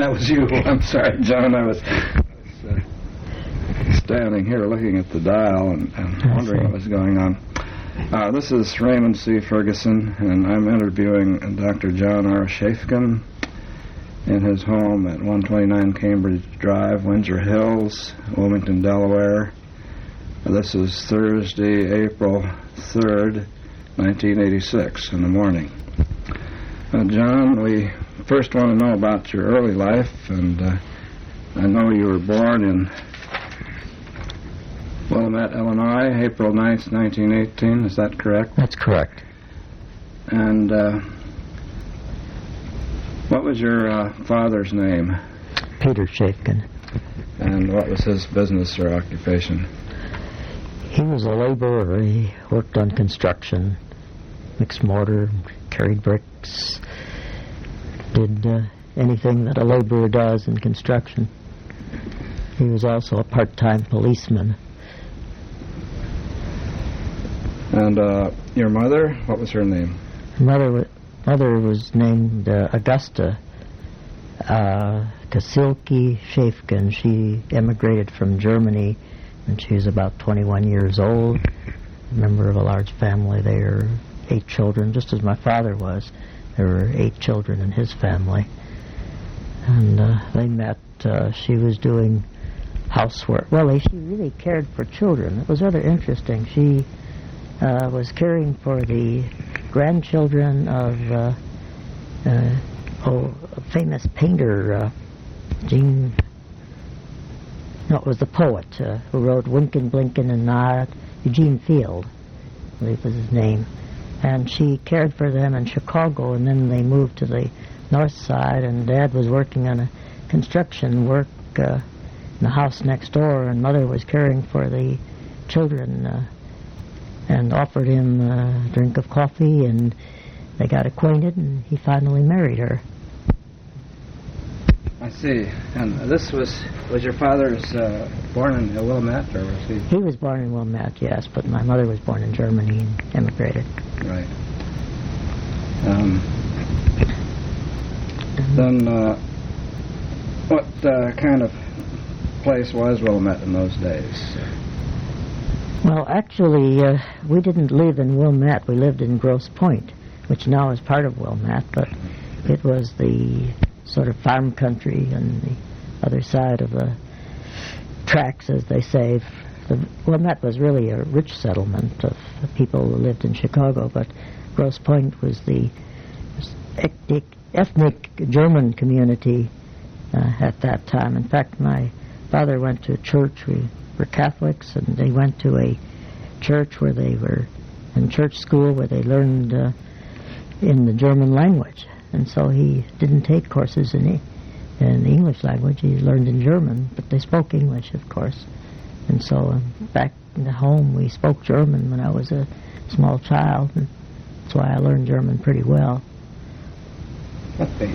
That was you. I'm sorry, John. I was standing here looking at the dial and wondering what was going on. This is Raymond C. Ferguson, and I'm interviewing Dr. John R. Shafkin in his home at 129 Cambridge Drive, Windsor Hills, Wilmington, Delaware. This is Thursday, April 3rd, 1986, in the morning. John, we first want to know about your early life, and I know you were born in Wilmette, Illinois, April 9th, 1918. Is that correct? That's correct. And what was your father's name? Peter Shafkin. And what was his business or occupation? He was a laborer. He worked on construction, mixed mortar, carried bricks, did anything that a laborer does in construction. He was also a part-time policeman. And your mother, what was her name? Mother was named Augusta Kasilki Shafkin. She emigrated from Germany when she was about 21 years old, a member of a large family. They were 8 children, just as my father was. There were 8 children in his family. And they met. She was doing housework. Well, she really cared for children. It was rather interesting. She was caring for the grandchildren of a famous painter, it was the poet who wrote Winkin', Blinkin' and Nod, Eugene Field, I believe was his name. And she cared for them in Chicago, and then they moved to the north side, and Dad was working on a construction work in the house next door, and Mother was caring for the children and offered him a drink of coffee, and they got acquainted, and he finally married her. I see. And this was your father's born in Wilmette, or was he? He was born in Wilmette, yes, but my mother was born in Germany and emigrated. Right. Then what kind of place was Wilmette in those days? Well, actually, we didn't live in Wilmette. We lived in Grosse Pointe, which now is part of Wilmette, but it was the sort of farm country on the other side of the tracks, as they say. Wilmette was really a rich settlement of people who lived in Chicago, but Grosse Pointe was the ethnic German community at that time. In fact, my father went to church. We were Catholics, and they went to a church where they were in church school where they learned in the German language. And so he didn't take courses in the English language. He learned in German, but they spoke English, of course. And so back in the home, we spoke German when I was a small child, and that's why I learned German pretty well. Okay.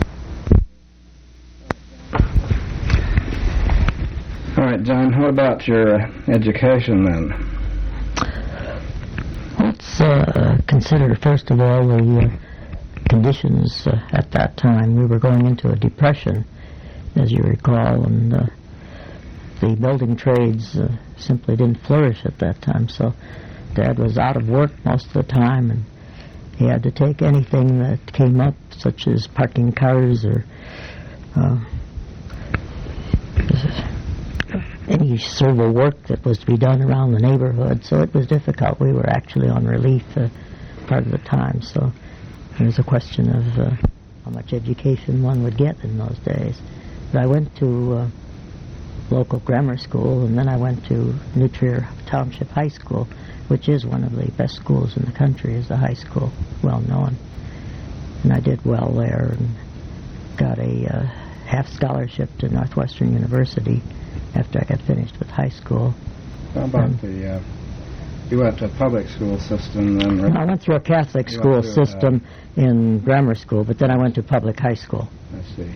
All right, John, what about your education then? Let's consider, first of all, the conditions at that time. We were going into a depression, as you recall, and the building trades simply didn't flourish at that time. So Dad was out of work most of the time, and he had to take anything that came up, such as parking cars or any sort of work that was to be done around the neighborhood. So it was difficult. We were actually on relief part of the time. So it was a question of how much education one would get in those days. But I went to local grammar school, and then I went to New Trier Township High School, which is one of the best schools in the country, is the high school, well known. And I did well there and got a half scholarship to Northwestern University after I got finished with high school. How about you went to a public school system then, right? I went through a Catholic school system in grammar school, but then I went to public high school. I see.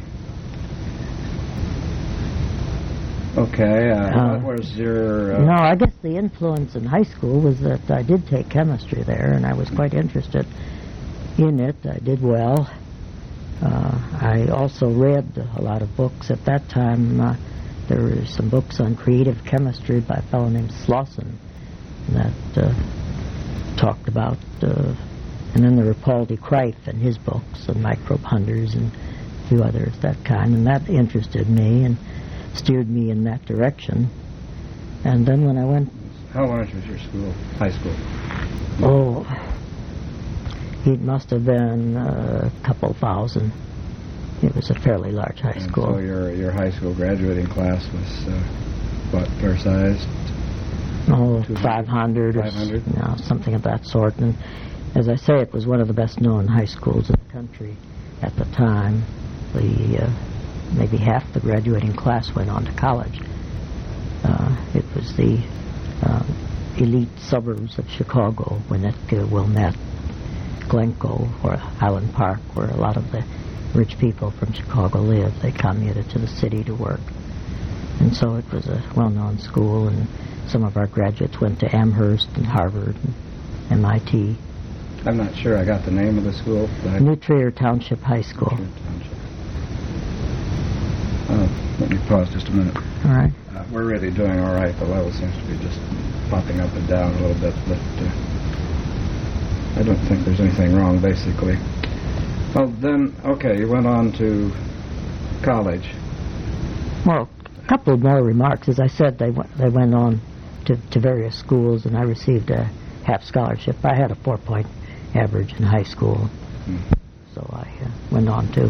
Okay, what was your... No, I guess the influence in high school was that I did take chemistry there, and I was quite interested in it. I did well. I also read a lot of books. At that time, there were some books on creative chemistry by a fellow named Slauson that talked about, and then there were Paul de Kruif and his books on microbe hunters and a few others that kind, and that interested me and steered me in that direction. And then when I went... How large was your school, high school? Oh, it must have been a couple thousand. It was a fairly large high school. So your high school graduating class was what, fair sized? Oh, 500 or 500? Something of that sort. And as I say, it was one of the best known high schools in the country at the time. Maybe half the graduating class went on to college. It was the elite suburbs of Chicago, Winnetka, Wilmette, Glencoe, or Highland Park, where a lot of the rich people from Chicago lived. They commuted to the city to work. And so it was a well-known school, and some of our graduates went to Amherst and Harvard and MIT. I'm not sure I got the name of the school. New Trier Township High School. Let me pause just a minute. All right. We're really doing all right. The level seems to be just popping up and down a little bit, but I don't think there's anything wrong, basically. Well, then, okay, you went on to college. Well, a couple of more remarks. As I said, they went on to various schools, and I received a half scholarship. I had a 4-point average in high school, so I went on to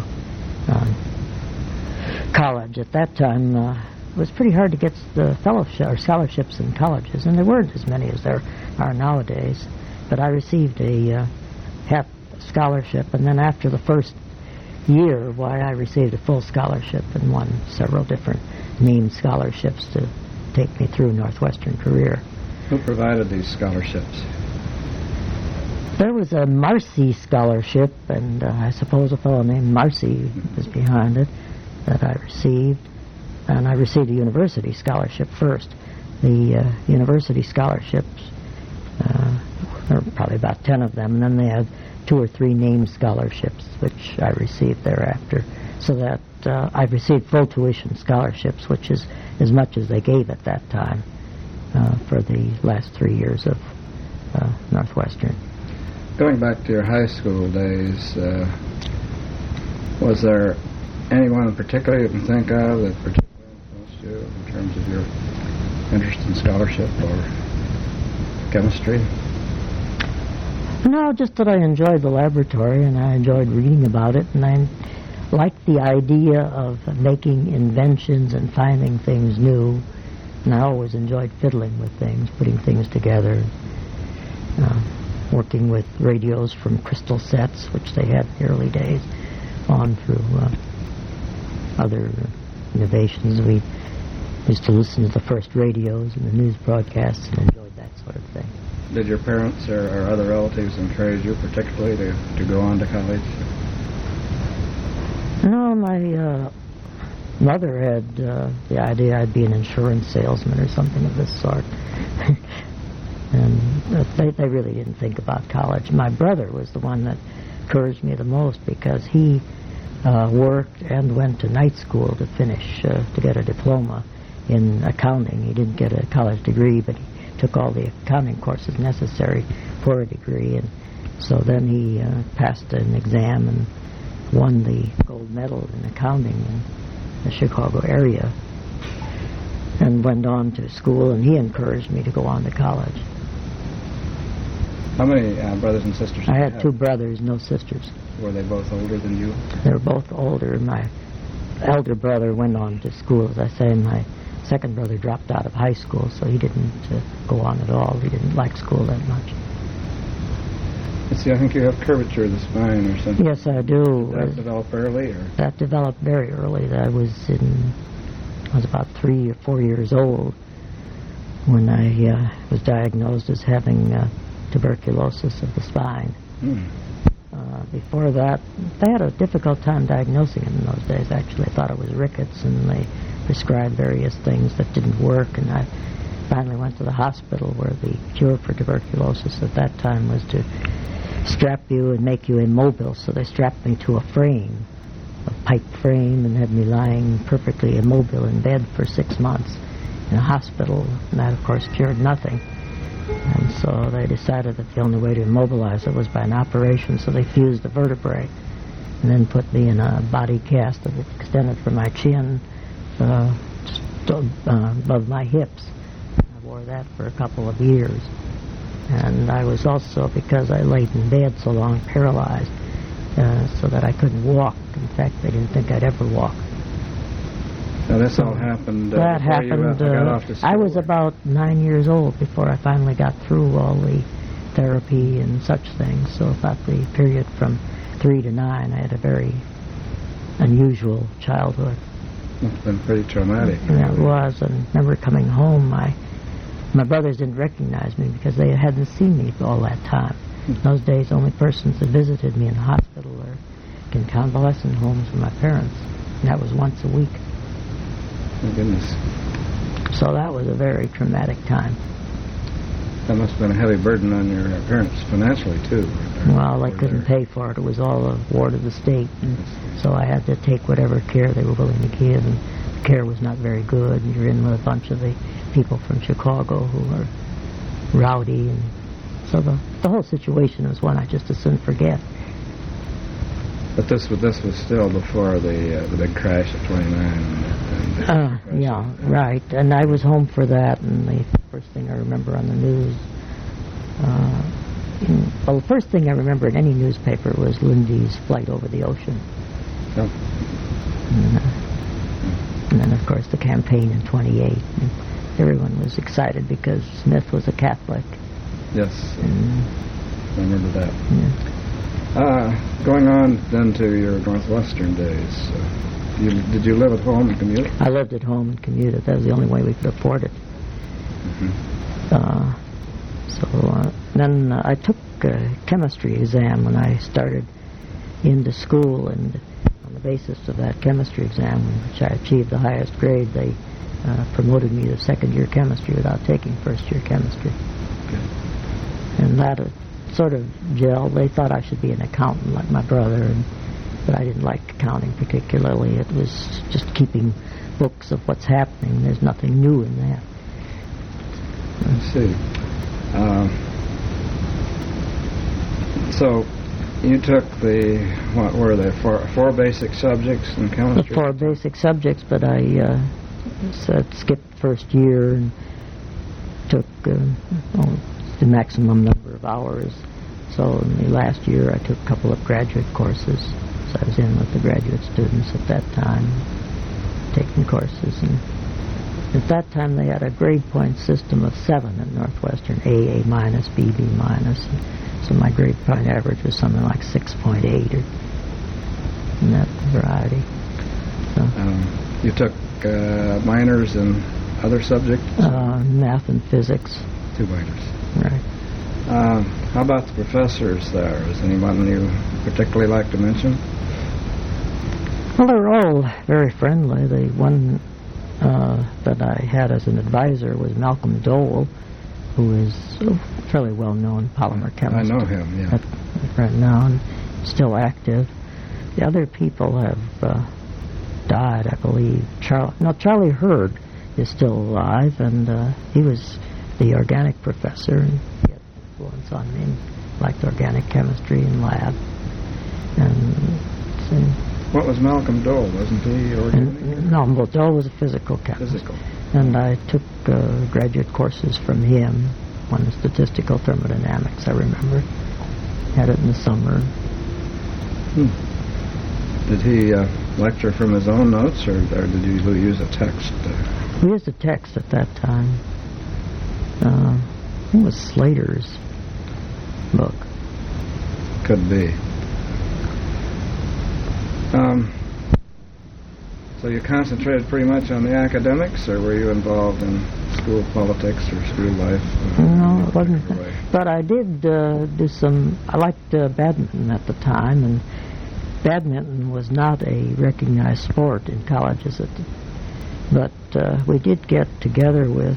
college. At that time, it was pretty hard to get the fellowship or scholarships in colleges, and there weren't as many as there are nowadays. But I received a half scholarship, and then after the first year, I received a full scholarship and won several different named scholarships to take me through Northwestern career. Who provided these scholarships? There was a Marcy scholarship, and I suppose a fellow named Marcy was behind it, that I received. And I received a university scholarship first. The university scholarships, there were probably about 10 of them, and then they had 2 or 3 named scholarships, which I received thereafter. So that I've received full tuition scholarships, which is as much as they gave at that time for the last 3 years of Northwestern. Going back to your high school days, was there anyone in particular you can think of that particularly influenced you in terms of your interest in scholarship or chemistry? No, just that I enjoyed the laboratory and I enjoyed reading about it, and I liked the idea of making inventions and finding things new, and I always enjoyed fiddling with things, putting things together, working with radios from crystal sets, which they had in the early days, on through other innovations. We used to listen to the first radios and the news broadcasts and enjoyed that sort of thing. Did your parents or other relatives encourage you particularly to go on to college? No, my mother had the idea I'd be an insurance salesman or something of this sort. And they really didn't think about college. My brother was the one that encouraged me the most, because he worked and went to night school to finish, to get a diploma in accounting. He didn't get a college degree, but he took all the accounting courses necessary for a degree, and so then he passed an exam and won the gold medal in accounting in the Chicago area, and went on to school, and he encouraged me to go on to college. How many brothers and sisters did you have? I had 2 brothers, no sisters. Were they both older than you? They were both older. My elder brother went on to school, as I say. My second brother dropped out of high school, so he didn't go on at all. He didn't like school that much. Let's see, I think you have curvature of the spine or something. Yes, I do. Did that develop early? Or? That developed very early. I was about 3 or 4 years old when I was diagnosed as having tuberculosis of the spine. Before that, they had a difficult time diagnosing it in those days. Actually, I thought it was rickets, and they prescribed various things that didn't work, and I finally went to the hospital, where the cure for tuberculosis at that time was to strap you and make you immobile. So they strapped me to a frame pipe frame and had me lying perfectly immobile in bed for 6 months in a hospital, and that, of course, cured nothing. And so they decided that the only way to immobilize it was by an operation, so they fused the vertebrae and then put me in a body cast that extended from my chin just above my hips. I wore that for a couple of years. And I was also, because I laid in bed so long, paralyzed, so that I couldn't walk. In fact, they didn't think I'd ever walk. Now, this all happened That before happened. you got off to school? I was about 9 years old before I finally got through all the therapy and such things. So about the period from 3 to 9, I had a very unusual childhood. It's been pretty traumatic. Yeah, it was. And I remember coming home, my brothers didn't recognize me because they hadn't seen me all that time. In those days, the only persons that visited me in the hospital or in convalescent homes were my parents. And that was once a week. My goodness. So that was a very traumatic time. That must have been a heavy burden on your parents financially, too. Well, they couldn't pay for it. It was all a ward of the state. And so I had to take whatever care they were willing to give. And the care was not very good. And you're in with a bunch of the people from Chicago who were rowdy. And so the whole situation was one I just as soon forget. But this was still before the big crash of 29. Yeah, right. And I was home for that, and the first thing I remember on the news, well, the first thing I remember in any newspaper was Lindy's flight over the ocean. Oh. And then, of course, the campaign in 28. And everyone was excited because Smith was a Catholic. Yes, I remember that. Yeah. Going on then to your Northwestern days, did you live at home and commute? I lived at home and commuted. That was the only way we could afford it. Mm-hmm. Then I took a chemistry exam when I started into school, and on the basis of that chemistry exam, in which I achieved the highest grade, they promoted me to second-year chemistry without taking first-year chemistry. Okay. And that sort of gelled. They thought I should be an accountant like my brother, but I didn't like accounting particularly. It was just keeping books of what's happening. There's nothing new in that. I see. So you took what were they, four basic subjects in chemistry? The 4 basic subjects, but I skipped first year and took the maximum number of hours. So in the last year I took a couple of graduate courses. So I was in with the graduate students at that time, taking courses. And at that time they had a grade point system of 7 at Northwestern, A minus, B minus. So my grade point average was something like 6.8 or in that variety. So, you took minors in other subjects? Math and physics. 2 minors. Right. How about the professors there? Is anyone you particularly like to mention? Well, they were all very friendly. The one that I had as an advisor was Malcolm Dole, who is a fairly well-known polymer chemist. I know him, yeah. Right now, and still active. The other people have died, I believe. Charlie Hurd is still alive, and he was the organic professor, and he had influence on me. Liked organic chemistry in lab. And what was Malcolm Dole? Wasn't he organic? No, well, Dole was a physical chemist. Physical. And I took graduate courses from him on statistical thermodynamics, I remember. Had it in the summer. Did he lecture from his own notes, or did you use a text? We used a text at that time. I think it was Slater's book. Could be. So you concentrated pretty much on the academics, or were you involved in school politics or school life? No, it wasn't. But I did do some. I liked badminton at the time, and badminton was not a recognized sport in colleges. But we did get together with,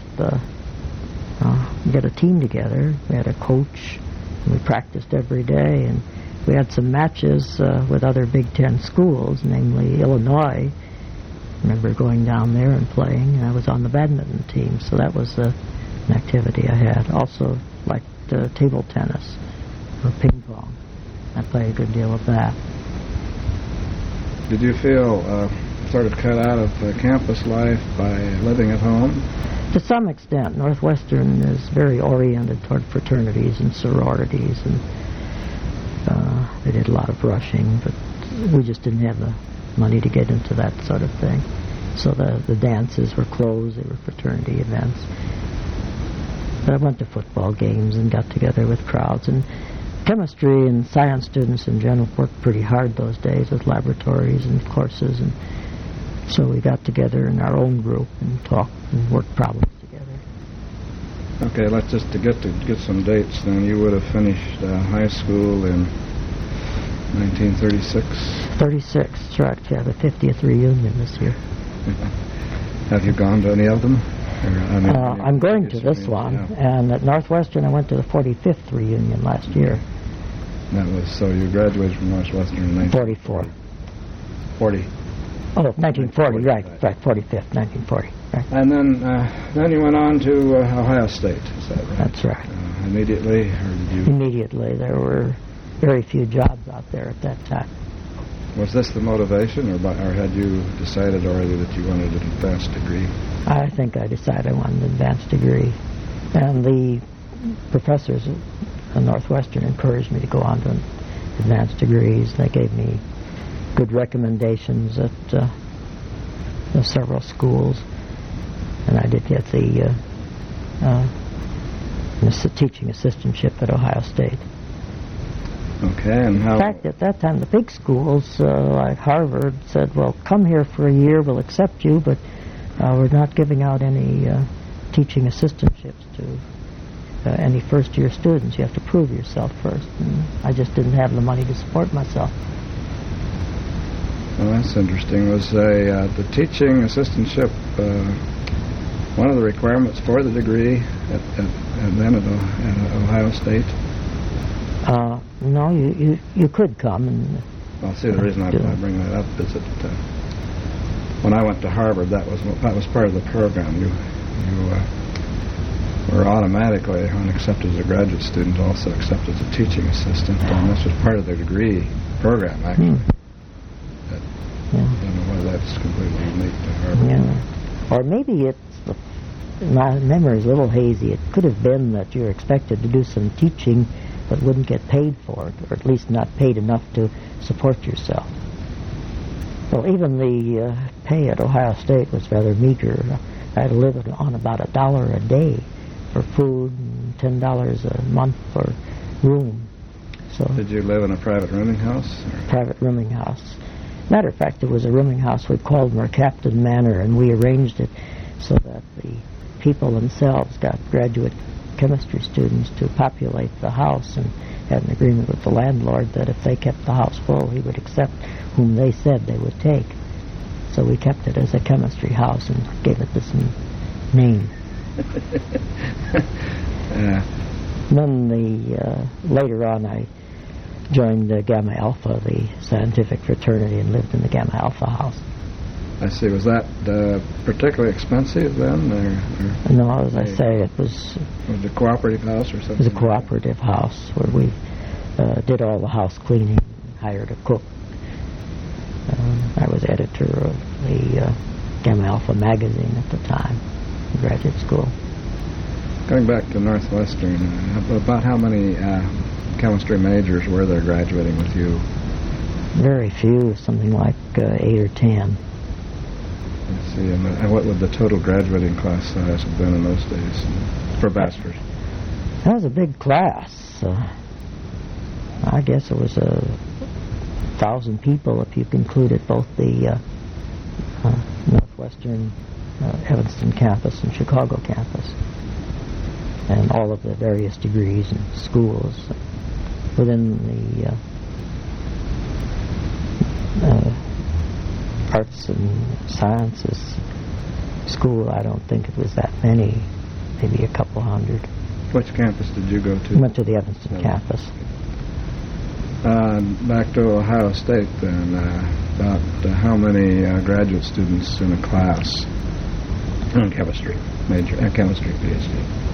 get a team together. We had a coach, and we practiced every day, and we had some matches with other Big Ten schools, namely Illinois. I remember going down there and playing, and I was on the badminton team, so that was an activity I had. Also liked table tennis or ping pong. I played a good deal of that. Did you feel sort of cut out of campus life by living at home? To some extent. Northwestern is very oriented toward fraternities and sororities, and they did a lot of rushing, but we just didn't have the money to get into that sort of thing. So the dances were closed, they were fraternity events. But I went to football games and got together with crowds, and chemistry and science students in general worked pretty hard those days with laboratories and courses, and so we got together in our own group and talked and worked problems together. Okay, let's just to get some dates then. You would have finished high school in 1936? 36, that's right. Yeah, the 50th reunion this year. Have you gone to any of them? I'm going to this one, yeah. And at Northwestern I went to the 45th reunion last year. That was, so you graduated from Northwestern in 1944. 40. Oh, 1940, right, 45th, 1940. Right. And then you went on to Ohio State, is that right? That's right. Immediately, or did you? Immediately. There were very few jobs out there at that time. Was this the motivation, or had you decided already that you wanted an advanced degree? I think I decided I wanted an advanced degree. And the professors at Northwestern encouraged me to go on to advanced degrees. They gave me good recommendations at several schools. And I did get the teaching assistantship at Ohio State. Okay, and how... In fact, at that time, the big schools like Harvard said, well, come here for a year, we'll accept you, but we're not giving out any teaching assistantships to any first-year students. You have to prove yourself first. And I just didn't have the money to support myself. Well, that's interesting. Was the teaching assistantship one of the requirements for the degree at Ohio State? No, you could come and... Well, see, the reason I bring that up is that when I went to Harvard, that was part of the program. You were automatically, when accepted as a graduate student, also accepted as a teaching assistant, and this was part of their degree program, actually. I don't know whether that's completely unique to Harvard. Yeah. Or maybe my memory is a little hazy. It could have been that you're expected to do some teaching but wouldn't get paid for it, or at least not paid enough to support yourself. Well, even the pay at Ohio State was rather meager. I had to live on about $1 a day for food and $10 a month for room. So did you live in a private rooming house? Private rooming house. Matter of fact, it was a rooming house we called Mercaptan Manor, and we arranged it so that the people themselves got graduate chemistry students to populate the house, and had an agreement with the landlord that if they kept the house full, he would accept whom they said they would take. So we kept it as a chemistry house and gave it this name. Then later on I joined Gamma Alpha, the scientific fraternity, and lived in the Gamma Alpha house. I see. Was that particularly expensive then? Or no, as I say, it was... Was it a cooperative house or something? It was a cooperative house where we did all the house cleaning, hired a cook. I was editor of the Gamma Alpha magazine at the time, in graduate school. Going back to Northwestern, about how many chemistry majors were there graduating with you? Very few, something like 8 or 10. Let's see, and what would the total graduating class size have been in those days for bachelor's? That was a big class. I guess it was 1,000 people if you included both the Northwestern Evanston campus and Chicago campus, and all of the various degrees and schools within the arts and sciences school. I don't think it was that many, maybe a couple hundred. Which campus did you go to? Went to the Evanston campus. Back to Ohio State then, about how many graduate students in a class in chemistry, chemistry PhD?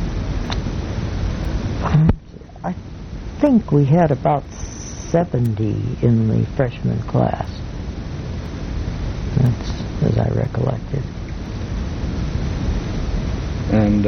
I think we had about 70 in the freshman class. That's as I recollected. And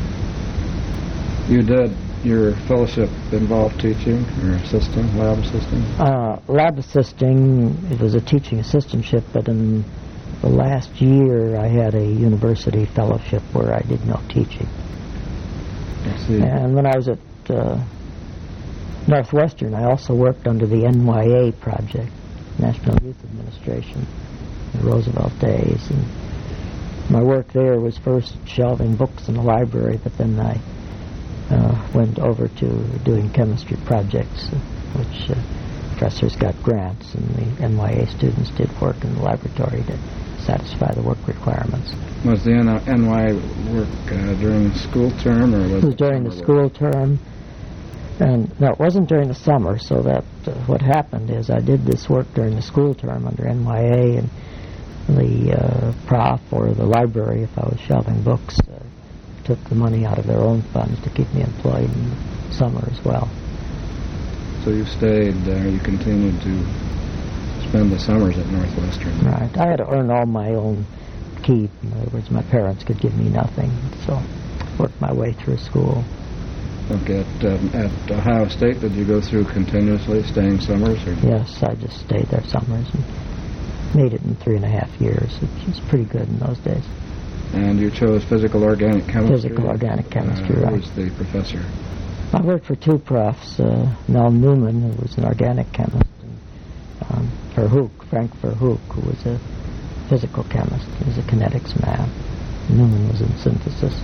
you did your fellowship involve teaching or assisting, lab assisting? Lab assisting, it was a teaching assistantship, but in the last year I had a university fellowship where I did no teaching. I see. And when I was at Northwestern, I also worked under the NYA project, National Youth Administration, in the Roosevelt days. And my work there was first shelving books in the library, but then I went over to doing chemistry projects, which professors got grants, and the NYA students did work in the laboratory to satisfy the work requirements. Was the NYA work during the school term, or was it was during the school term? And no, it wasn't during the summer, so that what happened is I did this work during the school term under NYA, and the prof or the library, if I was shelving books, took the money out of their own funds to keep me employed in the summer as well. So you stayed there, you continued to spend the summers at Northwestern? Right. I had to earn all my own keep. In other words, my parents could give me nothing, so worked my way through school. Okay. At Ohio State, did you go through continuously, staying summers? Or? Yes, I just stayed there summers and made it in 3.5 years, which was pretty good in those days. And you chose physical organic chemistry? Physical organic chemistry, right. Who was the professor? I worked for two profs, Mel Newman, who was an organic chemist, and Frank Verhoek, who was a physical chemist. He was a kinetics man. Newman was in synthesis.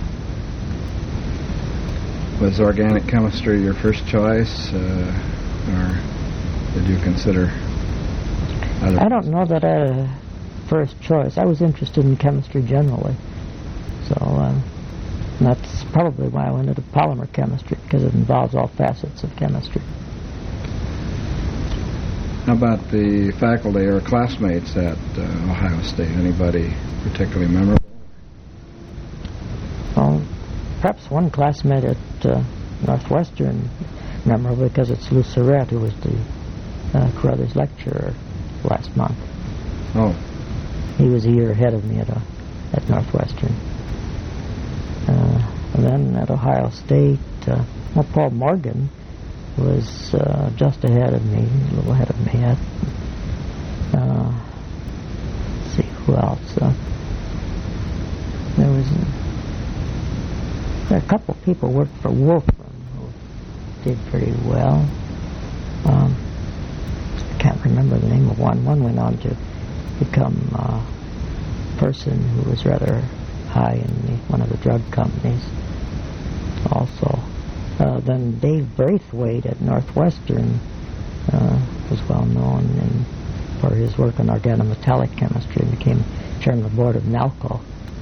Was organic chemistry your first choice, or did you consider other? I don't know that I had a first choice. I was interested in chemistry generally. So that's probably why I went into polymer chemistry, because it involves all facets of chemistry. How about the faculty or classmates at Ohio State? Anybody particularly memorable? Well, perhaps one classmate at Northwestern memorable because it's Lou Surratt, who was the Carruthers lecturer last month. Oh. He was a year ahead of me at Northwestern. And then at Ohio State, Paul Morgan was just ahead of me, a little ahead of me. Let's see, who else? There were a couple of people who worked for Wolfram who did pretty well. I can't remember the name of one. One went on to become a person who was rather high in one of the drug companies also. Then Dave Braithwaite at Northwestern was well known for his work on organometallic chemistry and became chairman of the board of NALCO.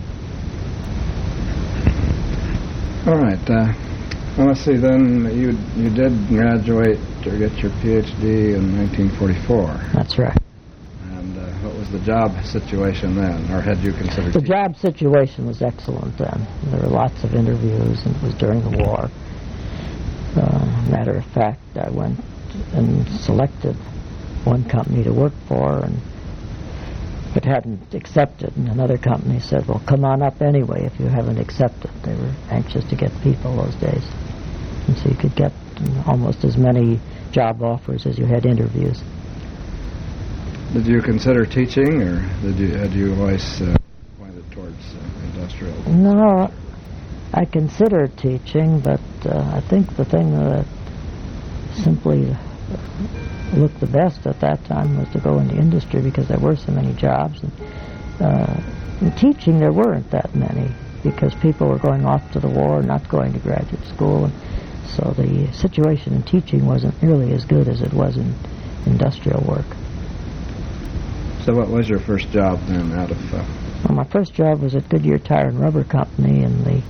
All right. Well, let's see. Then you did graduate or get your PhD in 1944. That's right. What was the job situation then, or had you considered? The job situation was excellent then. There were lots of interviews, and it was during the war. Matter of fact, I went and selected one company to work for, and it hadn't accepted, and another company said, well, come on up anyway if you haven't accepted. They were anxious to get people those days. And so you could get almost as many job offers as you had interviews. Did you consider teaching, or had you always pointed towards industrial? No, I considered teaching, but I think the thing that simply looked the best at that time was to go into industry because there were so many jobs. And, in teaching, there weren't that many because people were going off to the war, not going to graduate school. And so the situation in teaching wasn't nearly as good as it was in industrial work. So what was your first job then out of... Well, my first job was at Goodyear Tire and Rubber Company, and the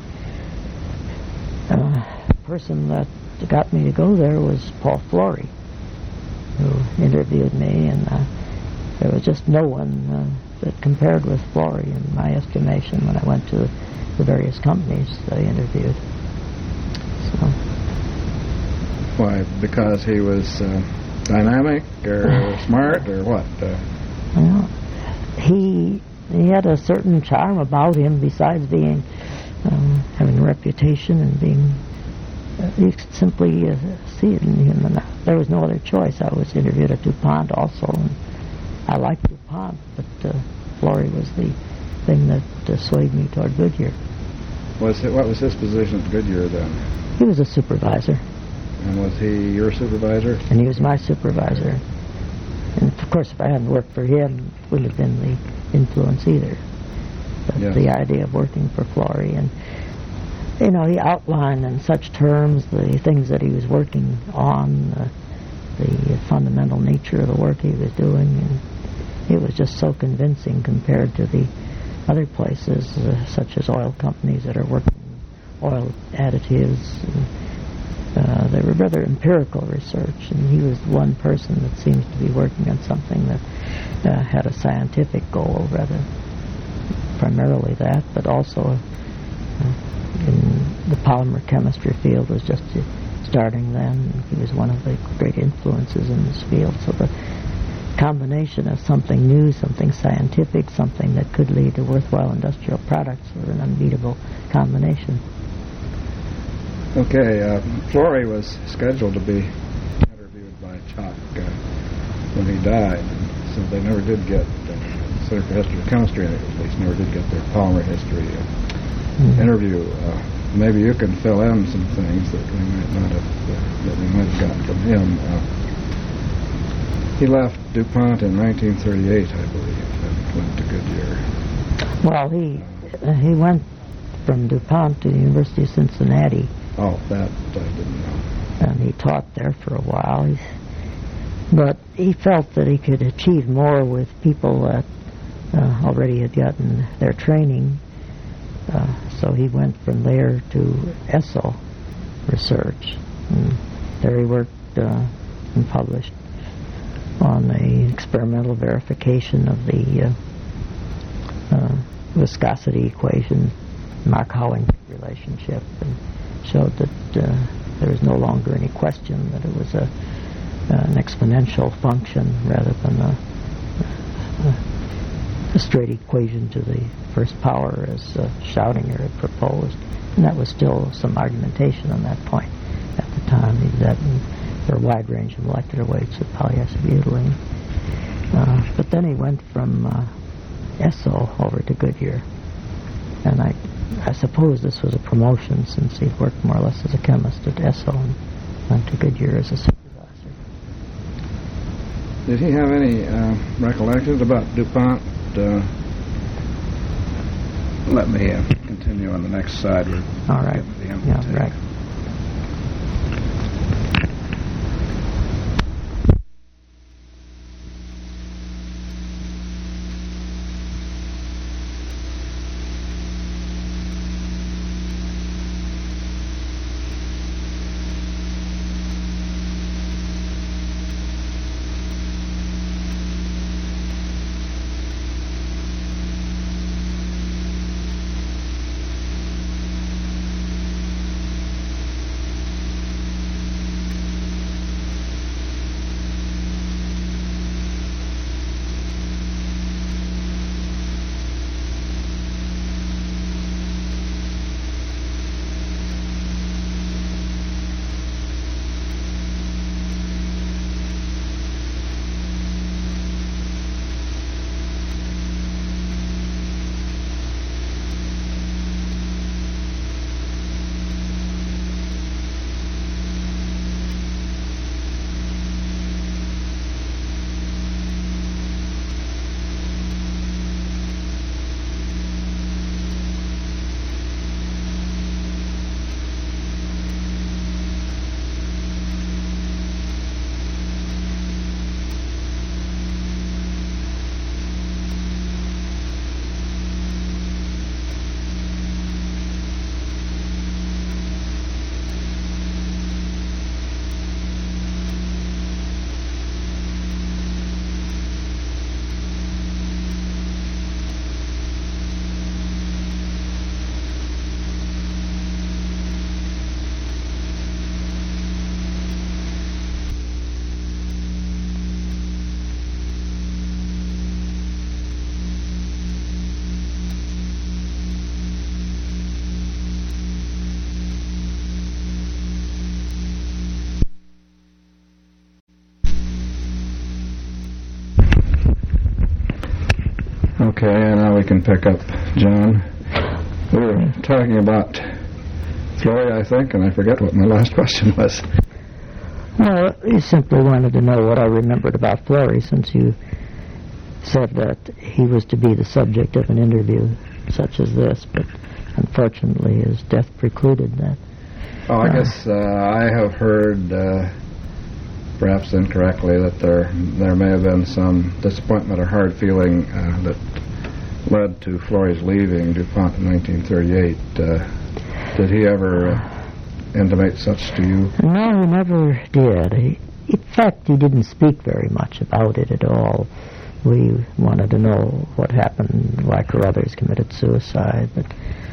person that got me to go there was Paul Flory. who interviewed me, and there was just no one that compared with Flory in my estimation when I went to the various companies that I interviewed. So. Why? Because he was dynamic or smart or what? Well, he had a certain charm about him besides being having a reputation and being you could simply see it in him, and there was no other choice. I was interviewed at DuPont also, and I liked DuPont, but Flory was the thing that swayed me toward Goodyear. What was his position at Goodyear then? He was a supervisor. And was he your supervisor? And he was my supervisor. And of course, if I hadn't worked for him, it wouldn't have been the influence either. But yes. The idea of working for Flory, and he outlined in such terms the things that he was working on, the fundamental nature of the work he was doing, and it was just so convincing compared to the other places, such as oil companies that are working oil additives. They were rather empirical research, and he was one person that seems to be working on something that had a scientific goal, rather primarily that, but also in the polymer chemistry field was just starting then. He was one of the great influences in this field. So the combination of something new, something scientific, something that could lead to worthwhile industrial products was an unbeatable combination. Okay, Flory was scheduled to be interviewed by Chalk when he died, so they never did get Center for History of Chemistry, at least never did get their polymer history interview. Maybe you can fill in some things that we might have gotten from him. He left DuPont in 1938, I believe, and went to Goodyear. Well, he went from DuPont to the University of Cincinnati. Oh, that I didn't know. And he taught there for a while. But he felt that he could achieve more with people that already had gotten their training. So he went from there to Esso Research. And there he worked and published on the experimental verification of the viscosity equation, Mark-Howing relationship, and showed that there was no longer any question that it was an exponential function rather than a straight equation to the first power as Schrödinger had proposed. And that was still some argumentation on that point at the time. That there are a wide range of molecular weights of polyacetylene. But then he went from Esso over to Goodyear. And I suppose this was a promotion since he'd worked more or less as a chemist at Esso and went to Goodyear as a supervisor. Did he have any recollections about DuPont? Let me continue on the next slide. All right. Yeah, right. Okay, and now we can pick up John. We were talking about Florrie, I think, and I forget what my last question was. Well, he simply wanted to know what I remembered about Florrie, since you said that he was to be the subject of an interview such as this, but unfortunately his death precluded that. Oh, I guess I have heard, perhaps incorrectly, that there may have been some disappointment or hard feeling that led to Florrie's leaving DuPont in 1938. Did he ever intimate such to you? No, he never did. In fact, he didn't speak very much about it at all. We wanted to know what happened, why Carruthers committed suicide, but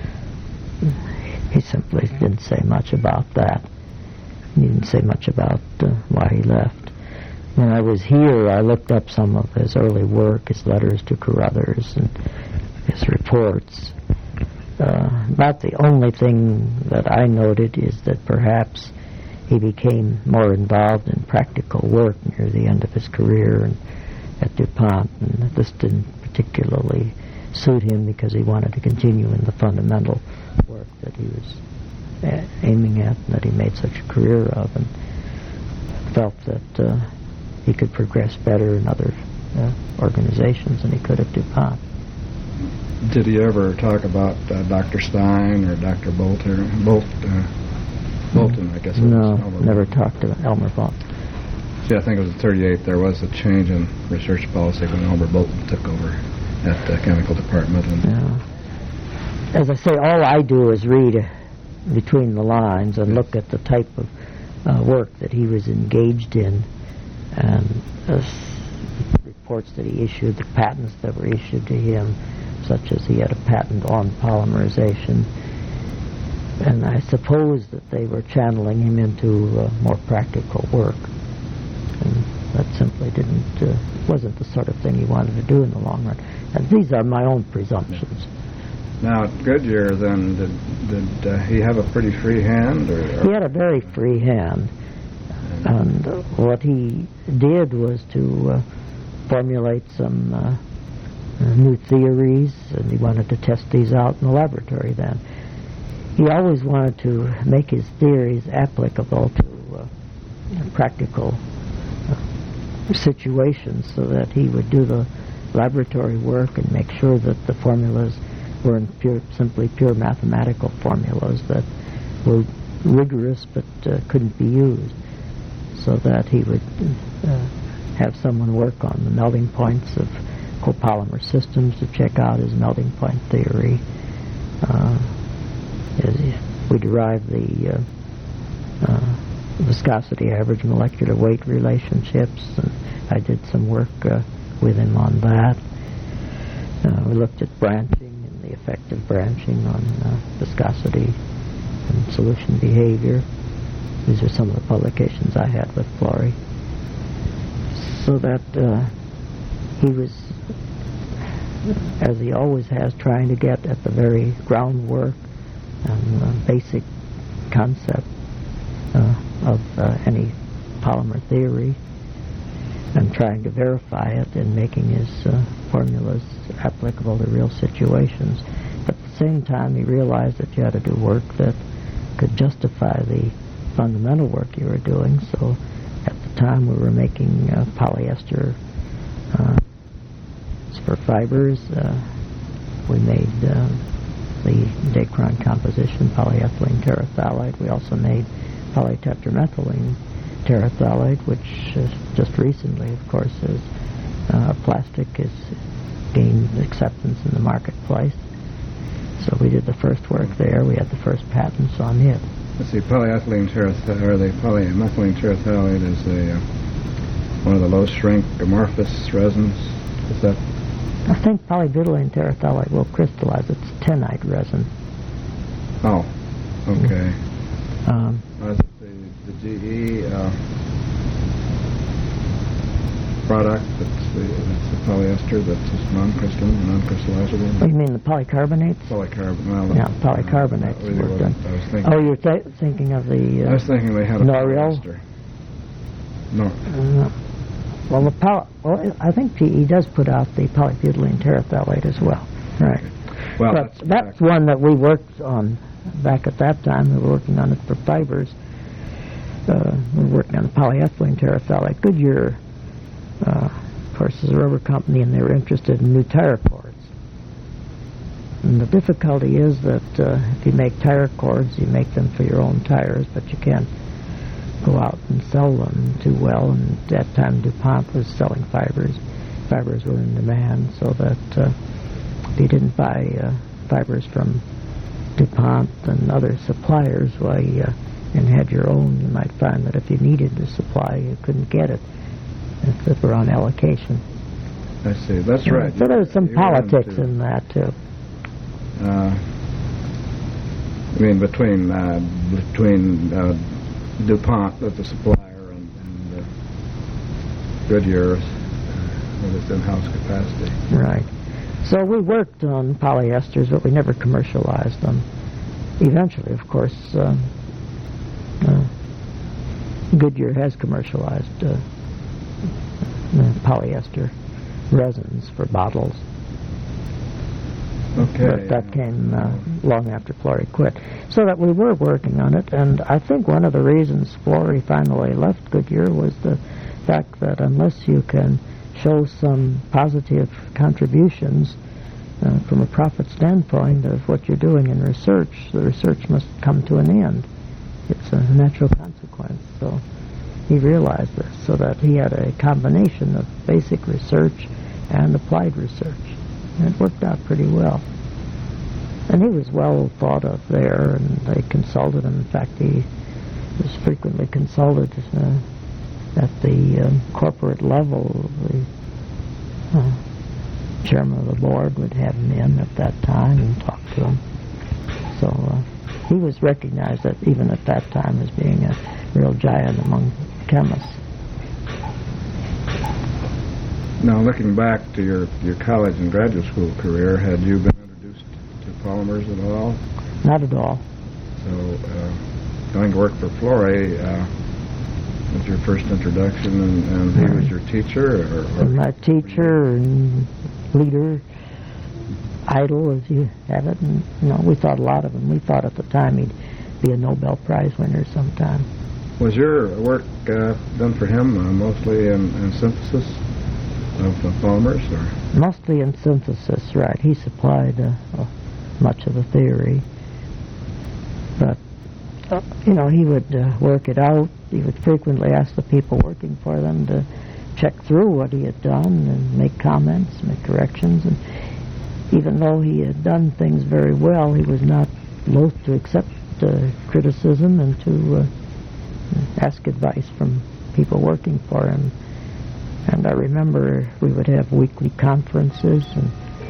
he simply didn't say much about that. He didn't say much about why he left. When I was here, I looked up some of his early work, his letters to Carruthers and his reports. About the only thing that I noted is that perhaps he became more involved in practical work near the end of his career and at DuPont, and this didn't particularly suit him because he wanted to continue in the fundamental work that he was aiming at and that he made such a career of, and felt that he could progress better in other organizations than he could at DuPont. Did he ever talk about Dr. Stein or Dr. Bolton, I guess it was? No, never talked to Elmer Bolton. See, I think it was in 1938 there was a change in research policy when Elmer Bolton took over at the chemical department. And yeah. As I say, all I do is read between the lines and look at the type of work that he was engaged in, and reports that he issued, the patents that were issued to him, such as he had a patent on polymerization. And I suppose that they were channeling him into more practical work. And that simply wasn't the sort of thing he wanted to do in the long run. And these are my own presumptions. Now, at Goodyear, then, did he have a pretty free hand? Or? He had a very free hand. And what he did was to formulate some new theories, and he wanted to test these out in the laboratory then. He always wanted to make his theories applicable to practical situations, so that he would do the laboratory work and make sure that the formulas weren't simply pure mathematical formulas that were rigorous but couldn't be used, so that he would have someone work on the melting points of copolymer systems to check out his melting point theory. We derived the viscosity average molecular weight relationships, and I did some work with him on that. We looked at branching and the effect of branching on viscosity and solution behavior. These are some of the publications I had with Florrie. So that he was, as he always has, trying to get at the very groundwork and basic concept of any polymer theory, and trying to verify it and making his formulas applicable to real situations. But at the same time, he realized that you had to do work that could justify the fundamental work you were doing. So at the time, we were making polyester for fibers. We made the Dacron composition, polyethylene terephthalate. We also made polytetramethylene terephthalate, which just recently, of course, is plastic has gained acceptance in the marketplace. So we did the first work there. We had the first patents on it. Let's see, polyethylene terephthalate, or the polymethylene terephthalate, is one of the low shrink amorphous resins. Is that? I think polybutylene terephthalate will crystallize. It's a tennite resin. Oh, okay. The GE product that's the polyester that's just non-crystalline, non-crystallizable. Oh, you mean the polycarbonates? Polycarbonate. Yeah, polycarbonates Really were done. I was thinking. Oh, you're thinking of the... I was thinking they had a Noryl? polyester. No. Well, I think PE does put out the polybutylene terephthalate as well. Right. Well, but that's one that we worked on back at that time. We were working on it for fibers. We were working on the polyethylene terephthalate. Goodyear, of course, is a rubber company, and they were interested in new tire cords. And the difficulty is that if you make tire cords, you make them for your own tires, but you can't go out and sell them too well. And at that time, DuPont was selling fibers. Fibers were in demand, so that if you didn't buy fibers from DuPont and other suppliers, and had your own, you might find that if you needed the supply, you couldn't get it if it were on allocation. I see. That's right. So there's some politics in that, too. I mean, between DuPont as the supplier and Goodyear with its in-house capacity. Right. So we worked on polyesters, but we never commercialized them. Eventually, of course, Goodyear has commercialized polyester resins for bottles. Okay. But that came long after Florey quit. So that we were working on it, and I think one of the reasons Florey finally left Goodyear was the fact that unless you can show some positive contributions from a profit standpoint of what you're doing in research, the research must come to an end. It's a natural consequence. So he realized this, so that he had a combination of basic research and applied research. And it worked out pretty well. And he was well thought of there, and they consulted him. In fact, he was frequently consulted at the corporate level. The chairman of the board would have him in at that time and talk to him. So he was recognized that even at that time as being a real giant among chemists. Now, looking back to your college and graduate school career, had you been introduced to polymers at all? Not at all. So, going to work for Florey was your first introduction, and he was your teacher? Or my teacher and leader, idol, as you have it. And, we thought a lot of him. We thought at the time he'd be a Nobel Prize winner sometime. Was your work done for him mostly in synthesis of polymers? Or? Mostly in synthesis, right. He supplied much of the theory. But, he would work it out. He would frequently ask the people working for them to check through what he had done and make comments, make corrections. And even though he had done things very well, he was not loath to accept criticism and to ask advice from people working for him. And I remember we would have weekly conferences and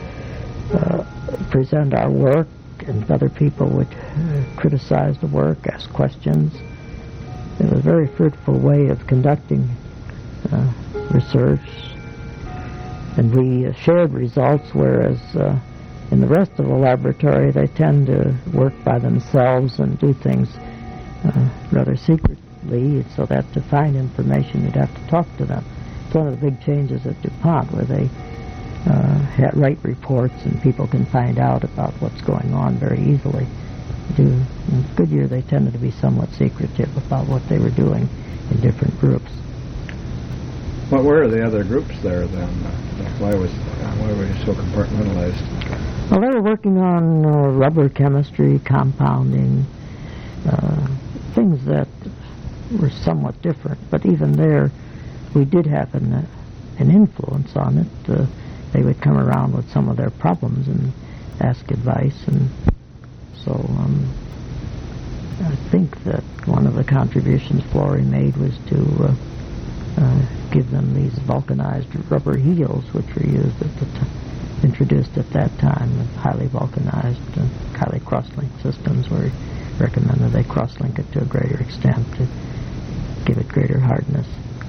present our work, and other people would criticize the work, ask questions. It was a very fruitful way of conducting research. And we shared results, whereas in the rest of the laboratory they tend to work by themselves and do things rather secretly, so that to find information you'd have to talk to them. It's one of the big changes at DuPont, where they write reports and people can find out about what's going on very easily. In Goodyear, they tended to be somewhat secretive about what they were doing in different groups. What were the other groups there then? Why were you so compartmentalized? Well, they were working on rubber chemistry, compounding, things that were somewhat different. But even there, we did have an influence on it. They would come around with some of their problems and ask advice, and so I think that one of the contributions Florey made was to give them these vulcanized rubber heels, which were used introduced at that time, with highly vulcanized and highly cross-linked systems, where he recommended they cross-link it to a greater extent to give it greater hardness.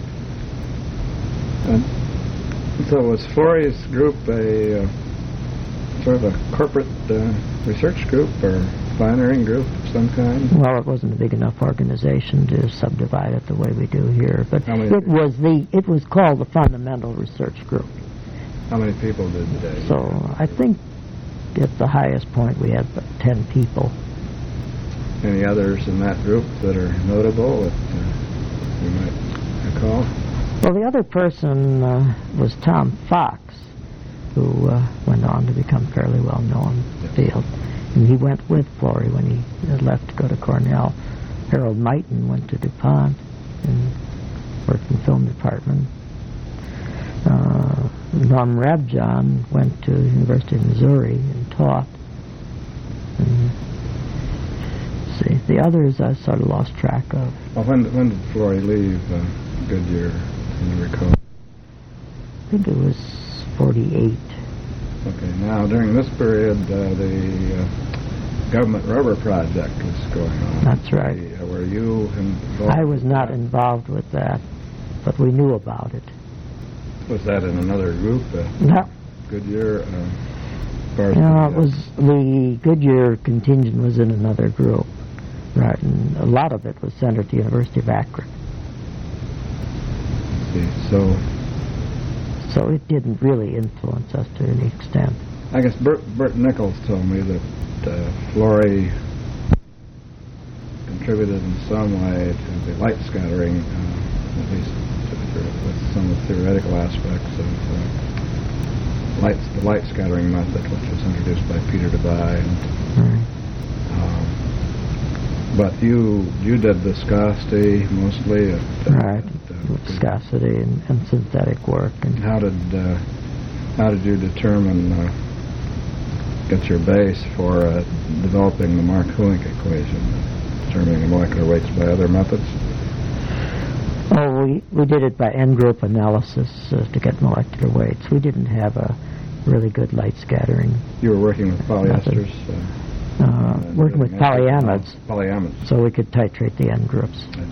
So was Florey's group a sort of a corporate research group, or pioneering group of some kind? Well, it wasn't a big enough organization to subdivide it the way we do here, but How many it was called the Fundamental Research Group. How many people did they? So I think at the highest point we had 10 people. Any others in that group that are notable that you might recall? Well, the other person was Tom Fox, who went on to become fairly well known in the field. And he went with Florey when he left to go to Cornell. Harold Mighton went to DuPont and worked in the film department. Norm Rabjohn went to the University of Missouri and taught. And, see, the others I sort of lost track of. Well, when did Florey leave Goodyear, can you recall? I think it was 48. Okay, now during this period, the government rubber project was going on. That's right. Were you involved? I was not involved with that, but we knew about it. Was that in another group? No. Goodyear? It was the Goodyear contingent was in another group, right? And a lot of it was centered at the University of Akron. So it didn't really influence us to any extent. I guess Bert Nichols told me that Florey contributed in some way to the light scattering, at least with some of the theoretical aspects of the light scattering method, which was introduced by Peter Debye. But you did viscosity mostly. Right, viscosity and synthetic work. And how did you determine get your base for developing the Mark-Hulink equation, determining the molecular weights by other methods? Oh, we did it by N-group analysis to get molecular weights. We didn't have a really good light scattering. You were working with polyesters? Working with polyamides. Polyamides. So we could titrate the N-groups. I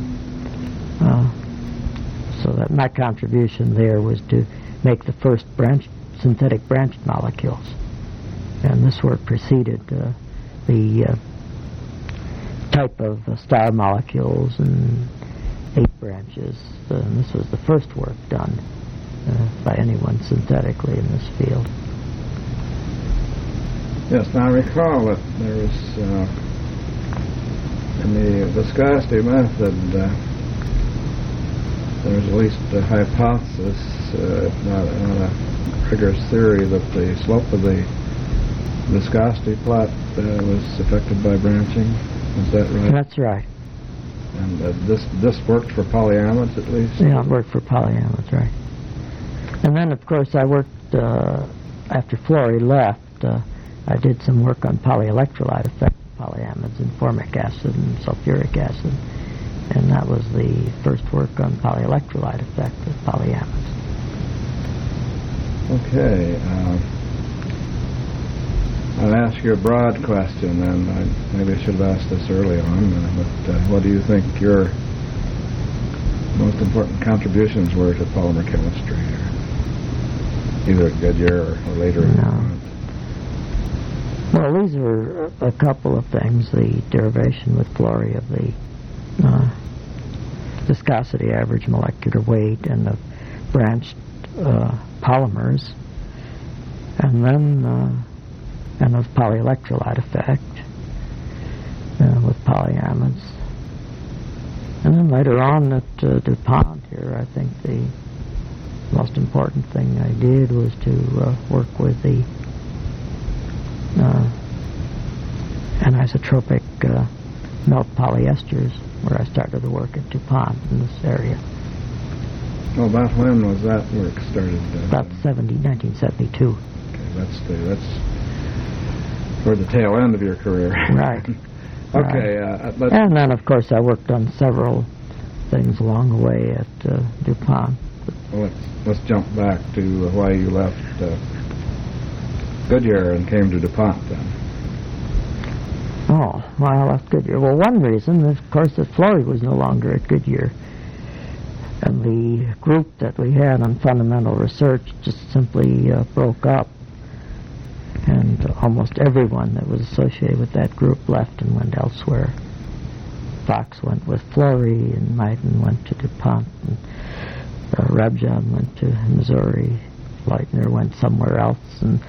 see. So that my contribution there was to make the first synthetic branched molecules. And this work preceded the type of star molecules and 8 branches. And this was the first work done by anyone synthetically in this field. Yes, now I recall that there was, in the viscosity method, there was at least a hypothesis, if not a rigorous theory, that the slope of the viscosity plot was affected by branching. Is that right? That's right. And this worked for polyamides at least? Yeah, it worked for polyamides, right. And then, of course, I worked, after Florey left, I did some work on polyelectrolyte effect of polyamides in formic acid and sulfuric acid. And that was the first work on polyelectrolyte effect of polyamides. Okay. I'll ask you a broad question, and maybe I should have asked this early on, but what do you think your most important contributions were to polymer chemistry, either at Goodyear or later in DuPont? Well, these are a couple of things. The derivation with Florey of the viscosity average molecular weight and the branched polymers, and then and of polyelectrolyte effect with polyamides. And then later on at DuPont here, I think the most important thing I did was to work with the anisotropic melt polyesters, where I started to work at DuPont in this area. Well, about when was that work started? About 1972. Okay, that's toward the tail end of your career. Right. Okay. And then, of course, I worked on several things along the way at DuPont. Well, let's jump back to why you left Goodyear and came to DuPont then. Oh, why I left Goodyear? Well, one reason, of course, that Florey was no longer at Goodyear. And the group that we had on fundamental research just simply broke up. And and almost everyone that was associated with that group left and went elsewhere. Fox went with Florey, and Meiden went to DuPont, and Rabjan went to Missouri. Leitner went somewhere else, and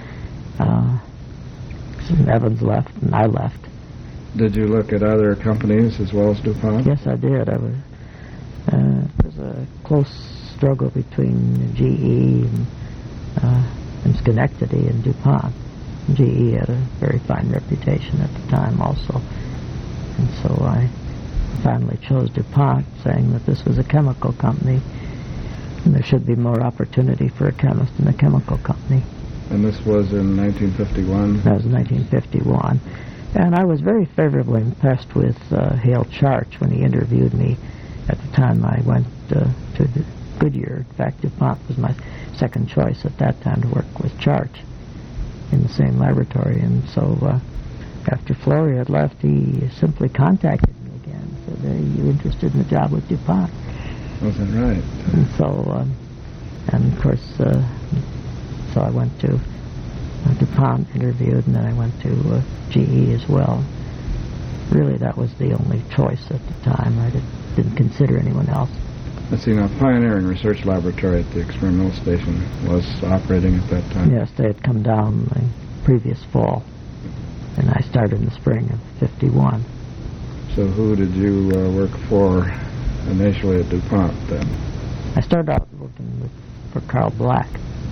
Evans left, and I left. Did you look at other companies as well as DuPont? Yes, I did. There was a close struggle between GE and Schenectady and DuPont. GE had a very fine reputation at the time also. And so I finally chose DuPont, saying that this was a chemical company and there should be more opportunity for a chemist in a chemical company. And this was in 1951? That was 1951. And I was very favorably impressed with Hale Charch when he interviewed me. At the time I went to Goodyear. In fact, DuPont was my second choice at that time to work with Charch in the same laboratory. And so after Florey had left, he simply contacted me again and said, "Are you interested in the job with DuPont?" Was that right? And so, and of course, so I went to DuPont, interviewed, and then I went to GE as well. Really, that was the only choice at the time. I didn't consider anyone else. Let's see, now, Pioneering Research Laboratory at the experimental station was operating at that time? Yes, they had come down the previous fall, and I started in the spring of 51. So who did you work for initially at DuPont then? I started out working for Carl Black.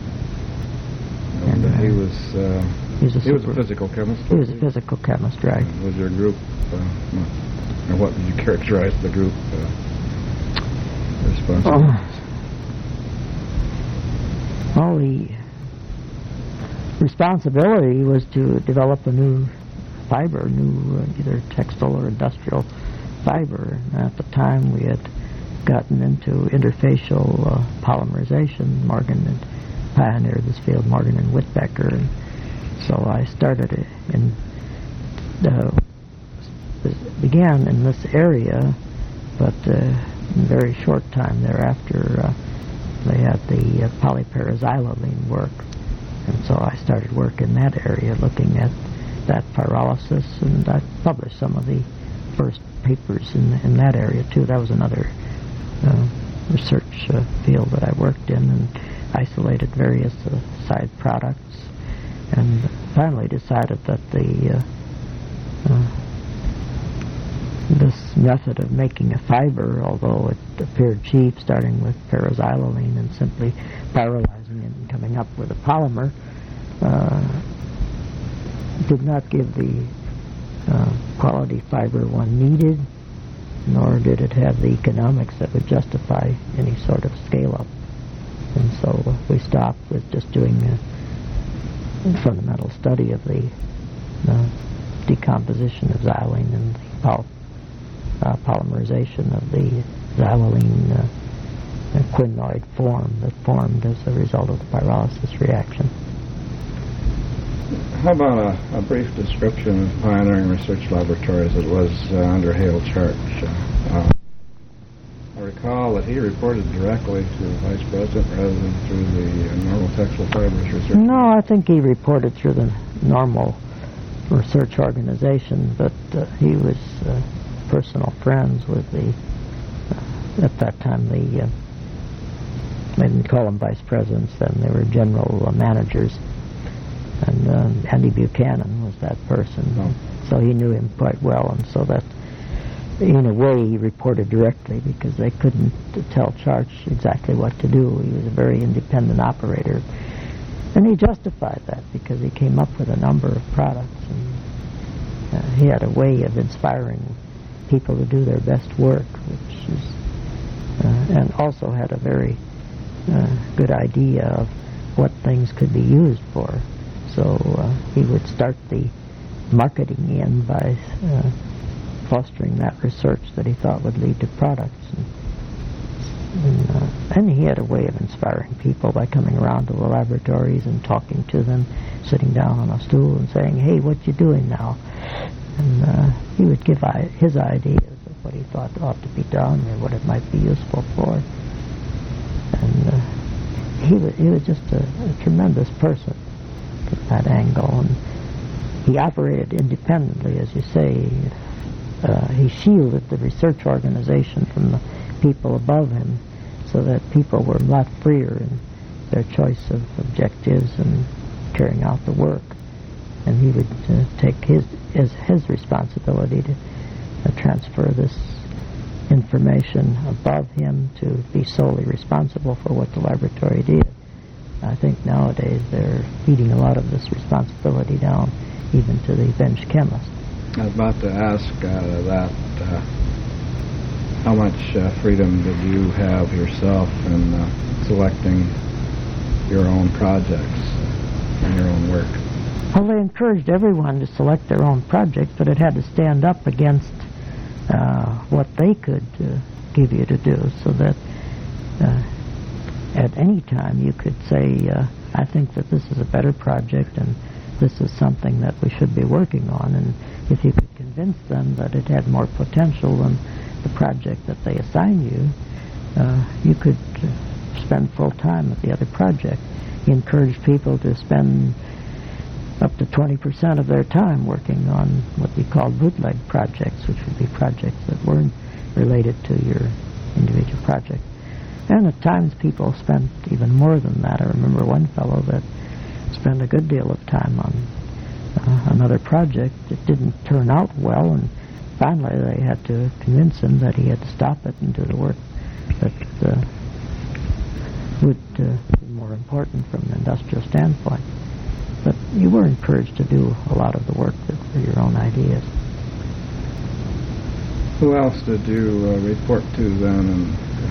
And he was a physical chemist? He was a physical chemist, right. Was your group, or what did you characterize the group responsible? Well, the responsibility was to develop a new fiber, either textile or industrial fiber. And at the time, we had gotten into interfacial polymerization. Morgan had pioneered this field, Morgan and Whitbecker, and so I started began in this area, but in a very short time thereafter, they had the polyparaxylylene work, and so I started work in that area, looking at that pyrolysis, and I published some of the first papers in that area too. That was another research field that I worked in, and isolated various side products, and finally decided that this method of making a fiber, although it appeared cheap, starting with paraxylylene and simply pyrolyzing it and coming up with a polymer, did not give the quality fiber one needed, nor did it have the economics that would justify any sort of scale-up. And so we stopped with just doing a fundamental study of the decomposition of xylene and the polymerization of the xylylene quinoid form that formed as a result of the pyrolysis reaction. How about a brief description of Pioneering Research Laboratory as it was under Hale Charch? I recall that he reported directly to the Vice President rather than through the normal textile fibers research. No, I think he reported through the normal research organization, but he was personal friends with at that time, they didn't call them vice presidents then, they were general managers, and Andy Buchanan was that person. Oh. So he knew him quite well, and so that in a way he reported directly because they couldn't tell Charch exactly what to do. He was a very independent operator, and he justified that because he came up with a number of products, and he had a way of inspiring people to do their best work, which is and also had a very good idea of what things could be used for. So he would start the marketing in by fostering that research that he thought would lead to products. And he had a way of inspiring people by coming around to the laboratories and talking to them, sitting down on a stool and saying, "Hey, what you doing now?" And he would give his ideas of what he thought ought to be done or what it might be useful for. And he was just a tremendous person from that angle. And he operated independently, as you say. He shielded the research organization from the people above him, so that people were a lot freer in their choice of objectives and carrying out the work. And he would take his responsibility to transfer this information above him to be solely responsible for what the laboratory did. I think nowadays they're feeding a lot of this responsibility down even to the bench chemist. I was about to ask that. How much freedom did you have yourself in selecting your own projects and your own work? Well, they encouraged everyone to select their own project, but it had to stand up against what they could give you to do, so that at any time you could say, I think that this is a better project and this is something that we should be working on. And if you could convince them that it had more potential than the project that they assign you, you could spend full time with the other project. He encouraged people to spend up to 20% of their time working on what we called bootleg projects, which would be projects that weren't related to your individual project. And at times people spent even more than that. I remember one fellow that spent a good deal of time on another project. It didn't turn out well, and finally they had to convince him that he had to stop it and do the work that would be more important from an industrial standpoint. But you were encouraged to do a lot of the work that were your own ideas. Who else did you report to then? And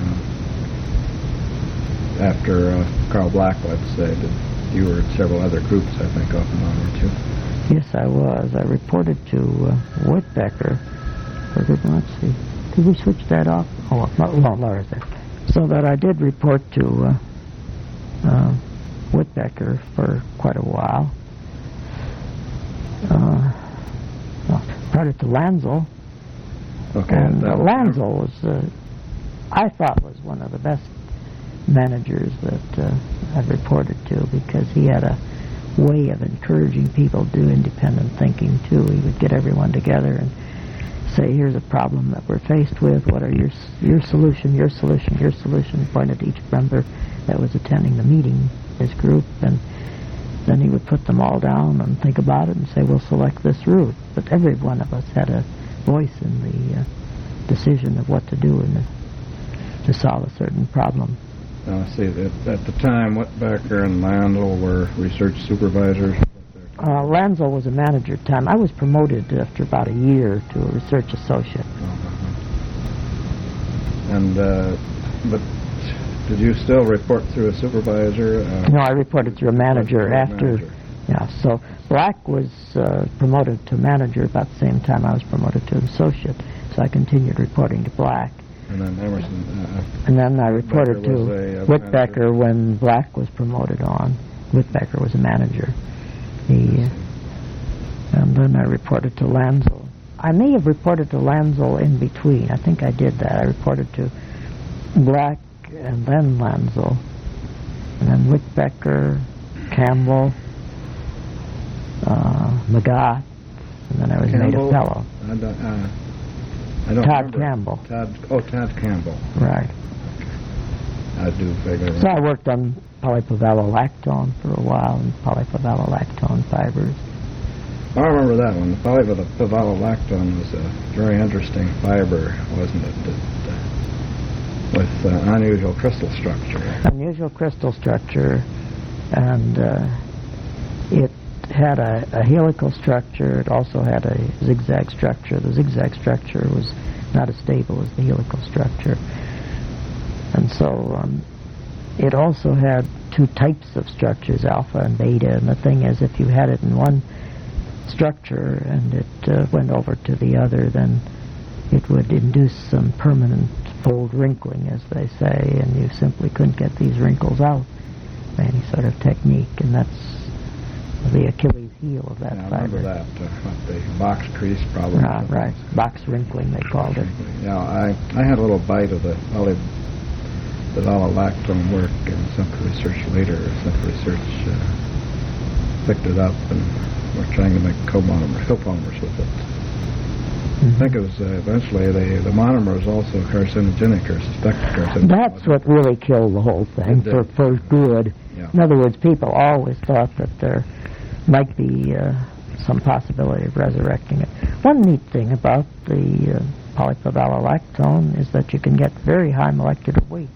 after Carl Black, let's say, you were in several other groups, I think, off and on, weren't you? Yes, I was. I reported to Whitbecker. Let's see. Did we switch that off? Oh, well, Laura's there. So that I did report to Whitbecker for quite a while. Reported to Lanzel. Okay. And Lanzel was, I thought, was one of the best managers that I've reported to, because he had a way of encouraging people to do independent thinking too. He would get everyone together and say, here's a problem that we're faced with, what are your solution, your solution, your solution, pointed to each member that was attending the meeting, his group, and then he would put them all down and think about it and say, we'll select this route. But every one of us had a voice in the decision of what to do to solve a certain problem. See, at the time, Whitbecker and Lanzel were research supervisors. Lanzel was a manager at the time. I was promoted after about a year to a research associate. And but did you still report through a supervisor? No, I reported through a manager after. Manager. Yeah, so Black was promoted to manager about the same time I was promoted to associate. So I continued reporting to Black. And then Emerson. And then I reported to Whitbecker manager. when Black was promoted on. Whitbecker was a manager. And then I reported to Lanzel. I may have reported to Lanzel in between. I think I did that. I reported to Black and then Lanzel. And then Whitbecker, Campbell, McGough, and then I was made a fellow. I don't Todd remember. Campbell. Todd Campbell. Right. I do figure. So I worked on polyphenolactone for a while, and polyphenolactone fibers. I remember that one. The polyphenolactone was a very interesting fiber, wasn't it? With unusual crystal structure. Unusual crystal structure, and it had a helical structure. It also had a zigzag structure. The zigzag structure was not as stable as the helical structure. And so it also had two types of structures, alpha and beta. And the thing is, if you had it in one structure and it went over to the other, then it would induce some permanent fold wrinkling, as they say, and you simply couldn't get these wrinkles out by any sort of technique. And that's the Achilles heel of that fiber. I remember that, the box crease problem. Right, box wrinkling they called it. Yeah, I had a little bite of the polyphenolactone work in Central Research later. Central Research picked it up and we're trying to make copolymers with it. I think it was eventually the monomer was also carcinogenic or suspected carcinogenic. That's what really killed the whole thing for good. Yeah. In other words, people always thought that there might be some possibility of resurrecting it. One neat thing about the polychloralolactone is that you can get very high molecular weight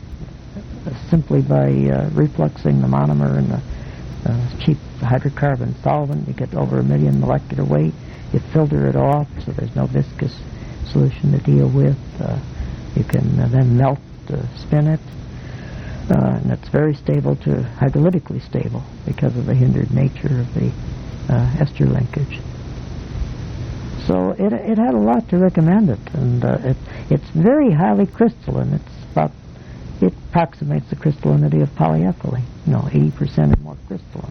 simply by refluxing the monomer in the cheap hydrocarbon solvent. You get over 1 million molecular weight. You filter it off so there's no viscous solution to deal with. You can then melt, spin it, and it's very stable to hydrolytically stable because of the hindered nature of the ester linkage. So it had a lot to recommend it, and it's very highly crystalline. It approximates the crystallinity of polyethylene, 80% or more crystalline.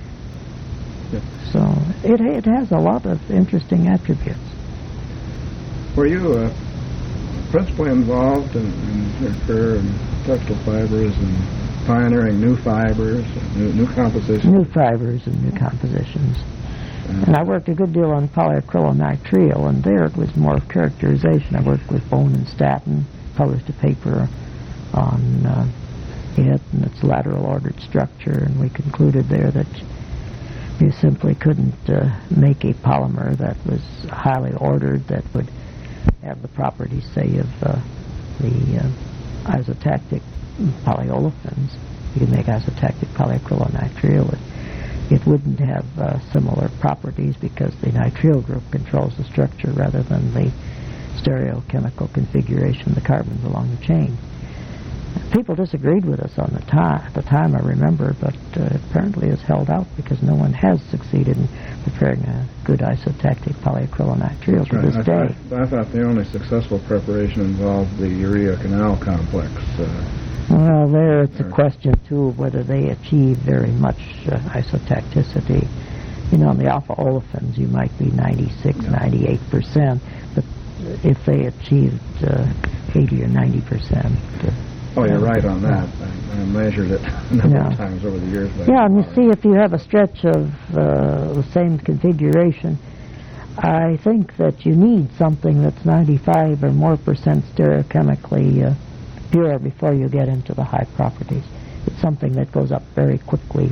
Yep. So it has a lot of interesting attributes. Were you principally involved in your career in textile fibers and pioneering new fibers, new compositions? New fibers and new compositions. And I worked a good deal on polyacrylonitrile, and there it was more characterization. I worked with Bone and Staton, published a paper on it and its lateral ordered structure, and we concluded there that you simply couldn't make a polymer that was highly ordered that would have the properties, say, of the isotactic polyolefins. You could make isotactic polyacrylonitrile. It wouldn't have similar properties because the nitrile group controls the structure rather than the stereochemical configuration of the carbons along the chain. People disagreed with us at the time, I remember, but apparently it's held out because no one has succeeded in preparing a good isotactic polyacrylonitrile to this day. I thought the only successful preparation involved the urea canal complex. Well, there it's a question, too, of whether they achieve very much isotacticity. In the alpha olefins, you might be 96, 98%, but if they achieved 80 or 90%... Oh, you're right on that. I measured it a number of times over the years. Yeah, and you see, if you have a stretch of the same configuration, I think that you need something that's 95 or more percent stereochemically pure before you get into the high properties. It's something that goes up very quickly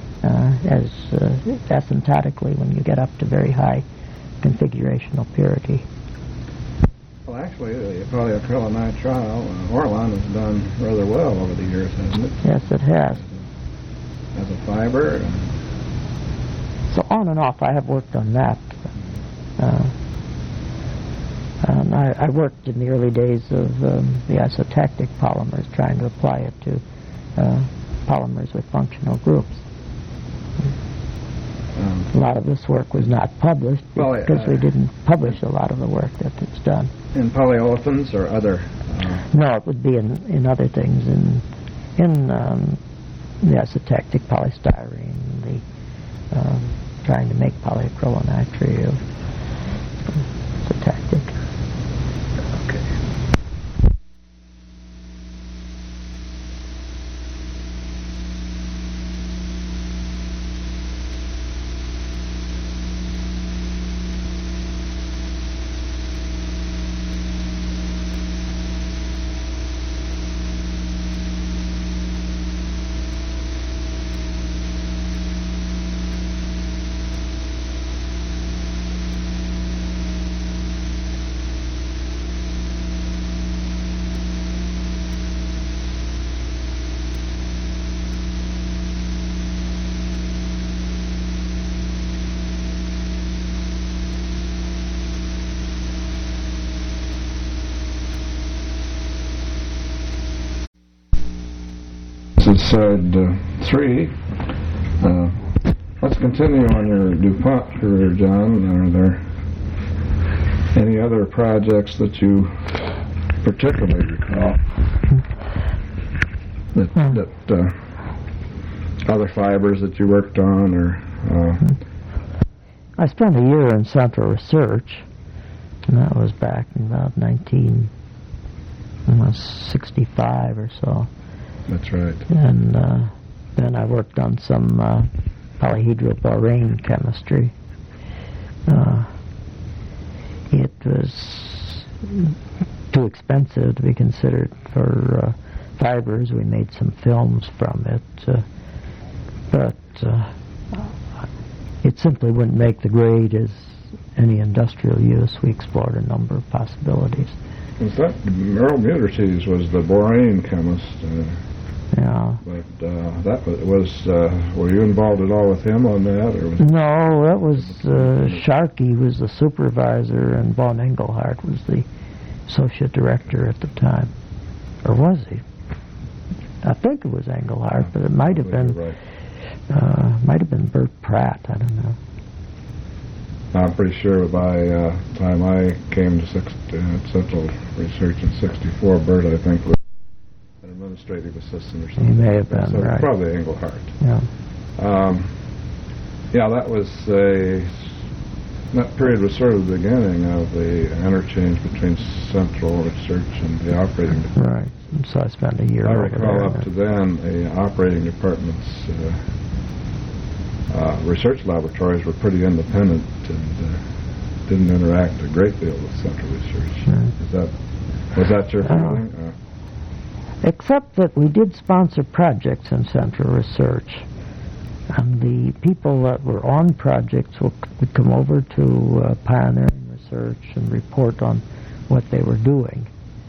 asymptotically when you get up to very high configurational purity. Well, actually, the polyacrylonitrile, Orlon has done rather well over the years, hasn't it? Yes, it has. As a fiber. So on and off, I have worked on that. And I worked in the early days of the isotactic polymers, trying to apply it to polymers with functional groups. A lot of this work was not published because we didn't publish a lot of the work that it's done. In polyolefins or other? No, it would be in other things. In the isotactic polystyrene, trying to make polyacrylonitrile isotactic. Okay. This is side 3. Let's continue on your DuPont career, John. Are there any other projects that you particularly recall? That other fibers that you worked on, or? I spent a year in Central Research, and that was back in about 1965 or so. That's right. And then I worked on some polyhedroborane chemistry. It was too expensive to be considered for fibers. We made some films from it, but it simply wouldn't make the grade as any industrial use. We explored a number of possibilities. Was that Merrill Muterses was the borane chemist? Yeah. But that was were you involved at all with him on that, or was No, that was Sharkey was the supervisor, and Von Engelhardt was the associate director at the time. Or was he? I think it was Engelhardt, but it might have been Bert Pratt. I don't know. I'm pretty sure by the time I came to Central Research in '64, Bert, I think, was an administrative assistant or something. He may have been, so right. Probably Engelhardt. Yeah. Yeah, that was that period was sort of the beginning of the interchange between Central Research and the operating department. Right. And so I spent a year I over recall there. up to then, the operating department's research laboratories were pretty independent and didn't interact a great deal with Central Research. Sure. Was that your feeling? Except that we did sponsor projects in Central Research. And the people that were on projects would come over to Pioneering Research and report on what they were doing.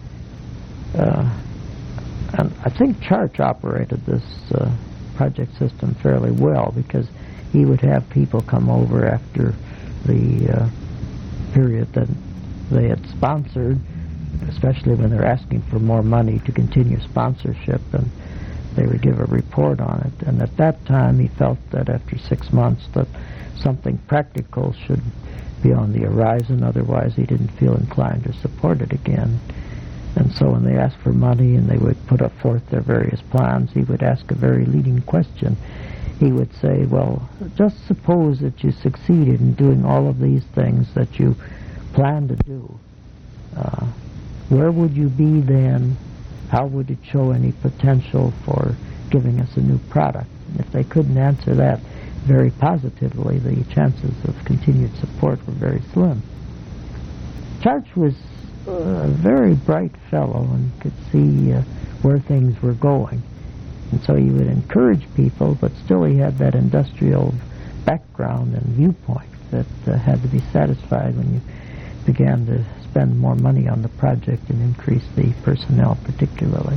And I think Church operated this project system fairly well, because he would have people come over after the period that they had sponsored, especially when they're asking for more money to continue sponsorship, and they would give a report on it. And at that time he felt that after 6 months that something practical should be on the horizon, otherwise he didn't feel inclined to support it again. And so when they asked for money and they would put up forth their various plans, he would ask a very leading question. He would say, well, just suppose that you succeeded in doing all of these things that you plan to do. Where would you be then? How would it show any potential for giving us a new product? And if they couldn't answer that very positively, the chances of continued support were very slim. Church was a very bright fellow and could see where things were going. And so he would encourage people, but still he had that industrial background and viewpoint that had to be satisfied when you began to spend more money on the project and increase the personnel particularly.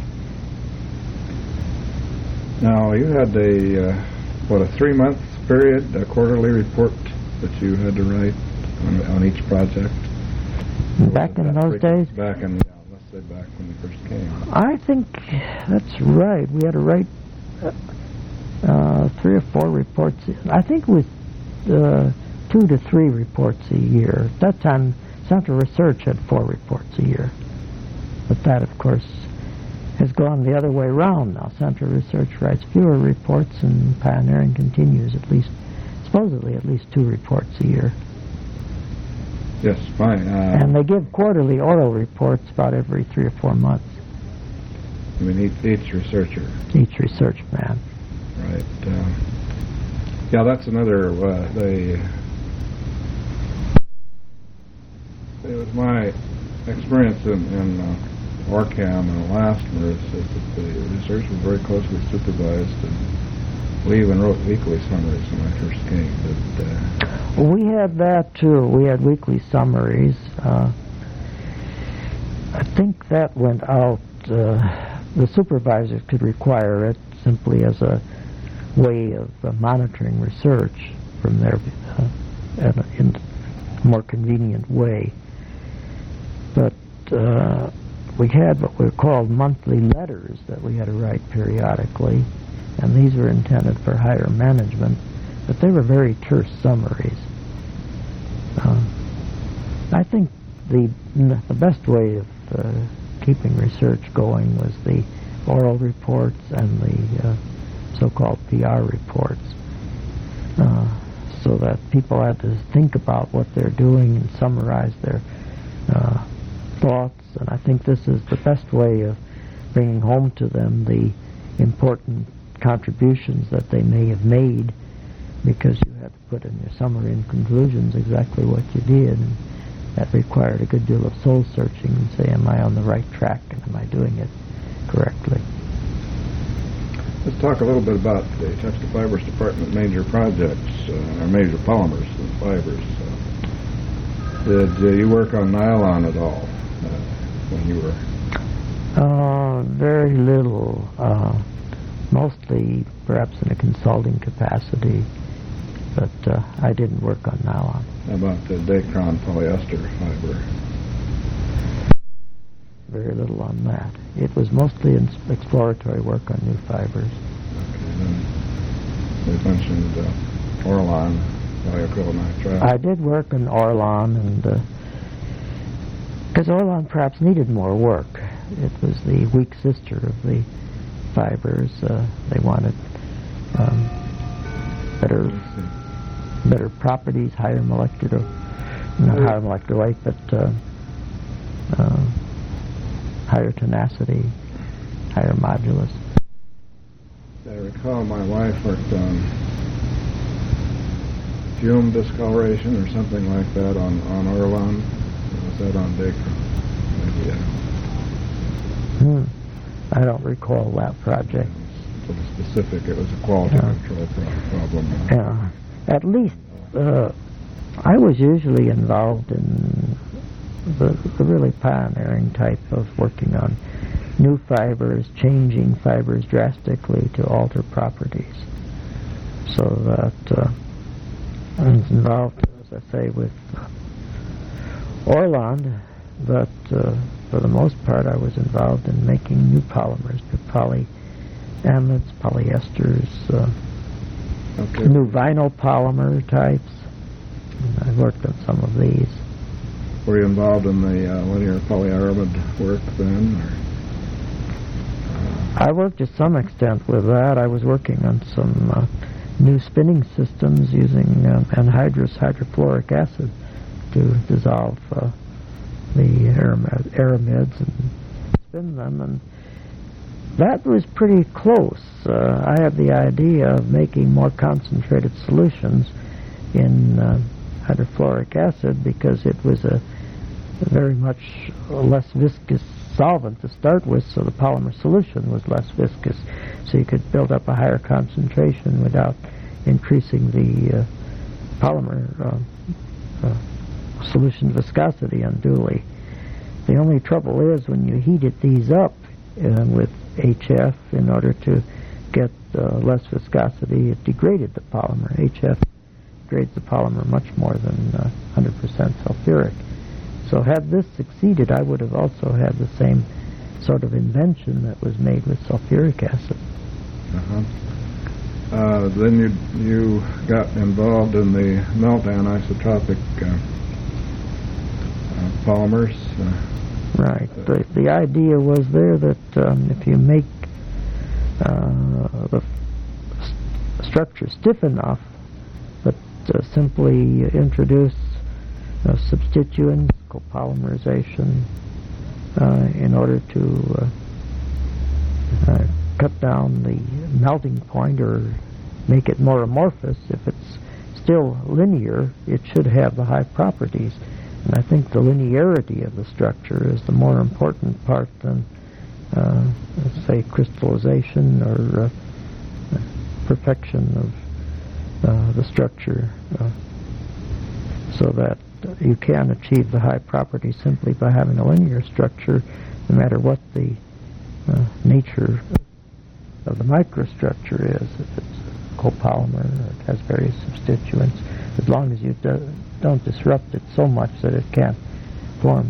Now, you had a 3-month period, a quarterly report that you had to write on each project? Back in those days? Back in, let's say back when you first came. I think that's right. We had to write 3 or 4 reports. I think it was 2 to 3 reports a year. At that time, Central Research had 4 reports a year. But that, of course, has gone the other way around now. Central Research writes fewer reports, and Pioneering continues supposedly at least 2 reports a year. Yes, fine. And they give quarterly oral reports about every 3 or 4 months. I mean, each researcher. Each research man. Right. Yeah, that's another. It was my experience in ORCAM and Elastomer is that the research was very closely supervised, and we even wrote weekly summaries when I first came. But, we had that too. We had weekly summaries. I think that went out. The supervisors could require it simply as a way of monitoring research from their in a more convenient way. But we had what were called monthly letters that we had to write periodically, and these were intended for higher management, but they were very terse summaries. I think the best way of keeping research going was the oral reports and the so-called PR reports, so that people had to think about what they're doing and summarize their thoughts. And I think this is the best way of bringing home to them the important contributions that they may have made because you had to put in your summary and conclusions exactly what you did, and that required a good deal of soul searching and say, am I on the right track and am I doing it correctly? Let's talk a little bit about the Textile Fibers Department major projects, or major polymers and fibers. Did you work on nylon at all when you were? Very little. Mostly perhaps in a consulting capacity, but I didn't work on nylon. How about the Dacron polyester fiber? Very little on that. It was mostly in exploratory work on new fibers. Okay, then we mentioned Orlon, polyacrylonitrile. I did work on Orlon, and because Orlon perhaps needed more work. It was the weak sister of the fibers. They wanted better properties, higher molecular, not higher molecular weight, but higher tenacity, higher modulus. I recall my wife worked on fume discoloration or something like that on Orlon. Was that on Dacron? Maybe, I don't recall that project. To the specific, it was a quality control problem. Yeah. At least I was usually involved in the really pioneering type of working on new fibers, changing fibers drastically to alter properties. So that I was involved, as I say, with Orlon, but for the most part I was involved in making new polymers, the polyamides, polyesters, new vinyl polymer types. And I worked on some of these. Were you involved in the linear polyaramid work then? Or? I worked to some extent with that. I was working on some new spinning systems using anhydrous hydrofluoric acid to dissolve the aramids and spin them, and that was pretty close. I had the idea of making more concentrated solutions in hydrofluoric acid because it was a very much less viscous solvent to start with, so the polymer solution was less viscous, so you could build up a higher concentration without increasing the polymer solution viscosity unduly. The only trouble is when you heated these up with HF in order to get less viscosity, it degraded the polymer. HF degrades the polymer much more than 100% sulfuric. So had this succeeded, I would have also had the same sort of invention that was made with sulfuric acid. Then you got involved in the melt anisotropic polymers. Right. The idea was there that if you make the structure stiff enough, but simply introduce substituents, copolymerization, in order to cut down the melting point or make it more amorphous. If it's still linear, it should have the high properties. And I think the linearity of the structure is the more important part than, let's say, crystallization or perfection of the structure, so that you can achieve the high properties simply by having a linear structure, no matter what the nature of the microstructure is. If it's a copolymer or it has various substituents, as long as you don't disrupt it so much that it can't form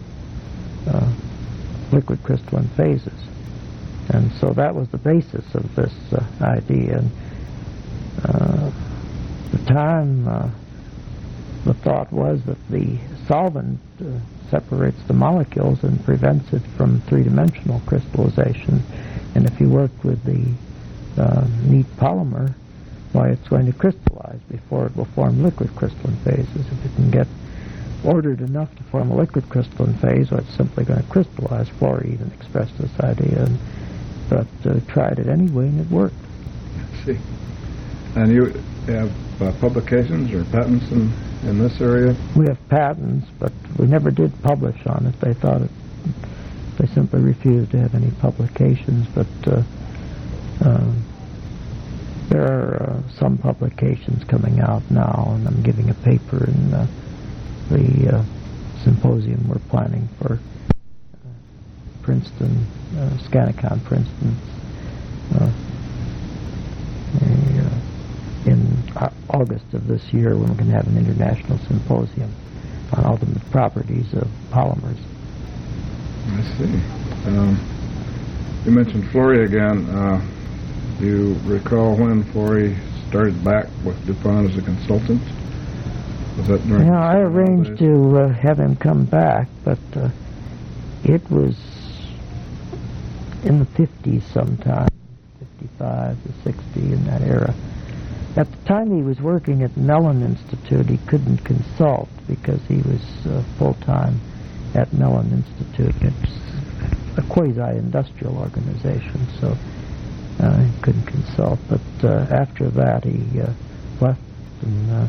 liquid crystalline phases. And so that was the basis of this idea. And at the time, the thought was that the solvent separates the molecules and prevents it from three-dimensional crystallization. And if you work with the neat polymer, why, it's going to crystallize before it will form liquid crystalline phases. If it can get ordered enough to form a liquid crystalline phase, well, it's simply going to crystallize. Florey even expressed this idea, but tried it anyway, and it worked. See. And you have publications or patents in this area? We have patents, but we never did publish on it. They simply refused to have any publications, but there are some publications coming out now, and I'm giving a paper in the symposium we're planning for Princeton, Scannicon Princeton, in August of this year, when we're going to have an international symposium on ultimate properties of polymers. I see. You mentioned Florey again. Do you recall when Florey started back with DuPont as a consultant? Was that during? Yeah, I arranged to have him come back, but it was in the 50s sometime, 55 to 60, in that era. At the time he was working at Mellon Institute, he couldn't consult because he was full-time at Mellon Institute. It's a quasi-industrial organization, so he couldn't consult. But after that, he left and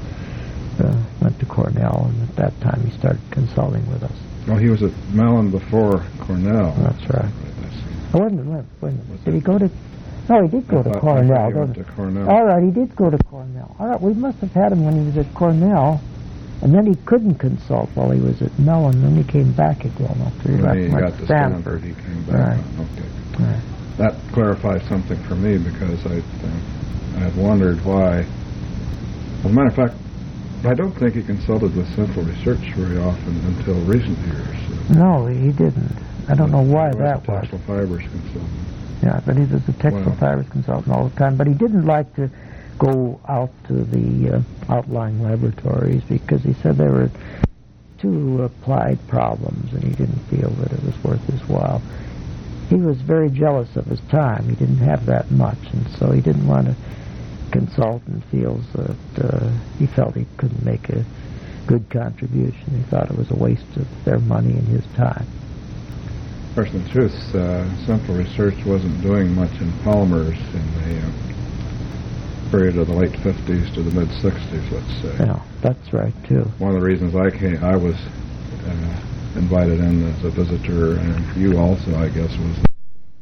went to Cornell, and at that time he started consulting with us. Well, he was at Mellon before Cornell. That's right. I see. Oh, wait a minute. Did he go to... No, he did go to I Cornell. thought he went to Cornell. All right, he did go to Cornell. All right, we must have had him when he was at Cornell, and then he couldn't consult while he was at Mellon, and then he came back again after he When he left got to Stanford, he came back. Right. Okay. Right. That clarifies something for me, because I had wondered why. As a matter of fact, I don't think he consulted with Central Research very often until recent years. No, he didn't. I don't know why He that was a was. textile fibers consultant. Yeah, but he was a textile Wow. fibers consultant all the time. But he didn't like to go out to the outlying laboratories because he said they were too applied problems, and he didn't feel that it was worth his while. He was very jealous of his time. He didn't have that much, and so he didn't want to consult, and feels that he felt he couldn't make a good contribution. He thought it was a waste of their money and his time. Of course, in truth, Central Research wasn't doing much in polymers in the period of the late 50s to the mid-60s, let's say. Yeah, that's right, too. One of the reasons I was invited in as a visitor, and you also, I guess, was that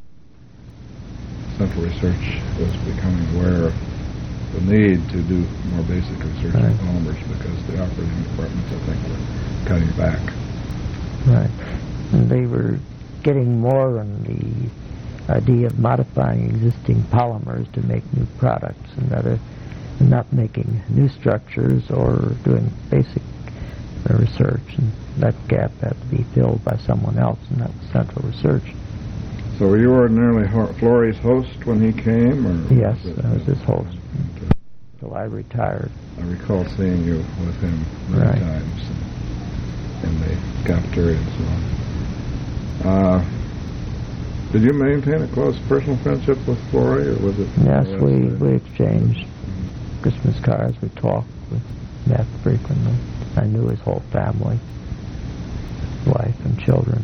Central Research was becoming aware of the need to do more basic research in Right. polymers, because the operating departments, I think, were cutting back. Right. And they were getting more on the idea of modifying existing polymers to make new products, and rather than not making new structures or doing basic research. And that gap had to be filled by someone else, and that was Central Research. So were you ordinarily Florey's host when he came? Or Yes, was it, I was his host until I retired. I recall seeing you with him many Right. times in the cafeteria and so on. Did you maintain a close personal friendship with Florey, or was it? Yes, more or less, we exchanged Christmas cards. We talked, we met frequently. I knew his whole family, wife and children.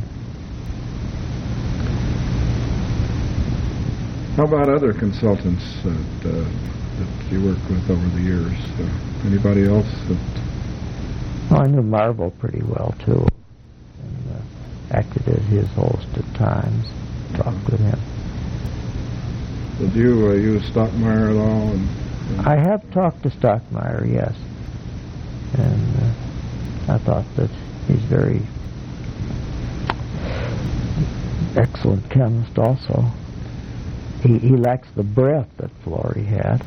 How about other consultants that you worked with over the years? Anybody else that... Well, I knew Marvel pretty well, too, and acted as his host at times, talked with him. Did you use Stockmeyer at all? I have talked to Stockmeyer, yes, and I thought that he's very excellent chemist also. He lacks the breadth that Florey had.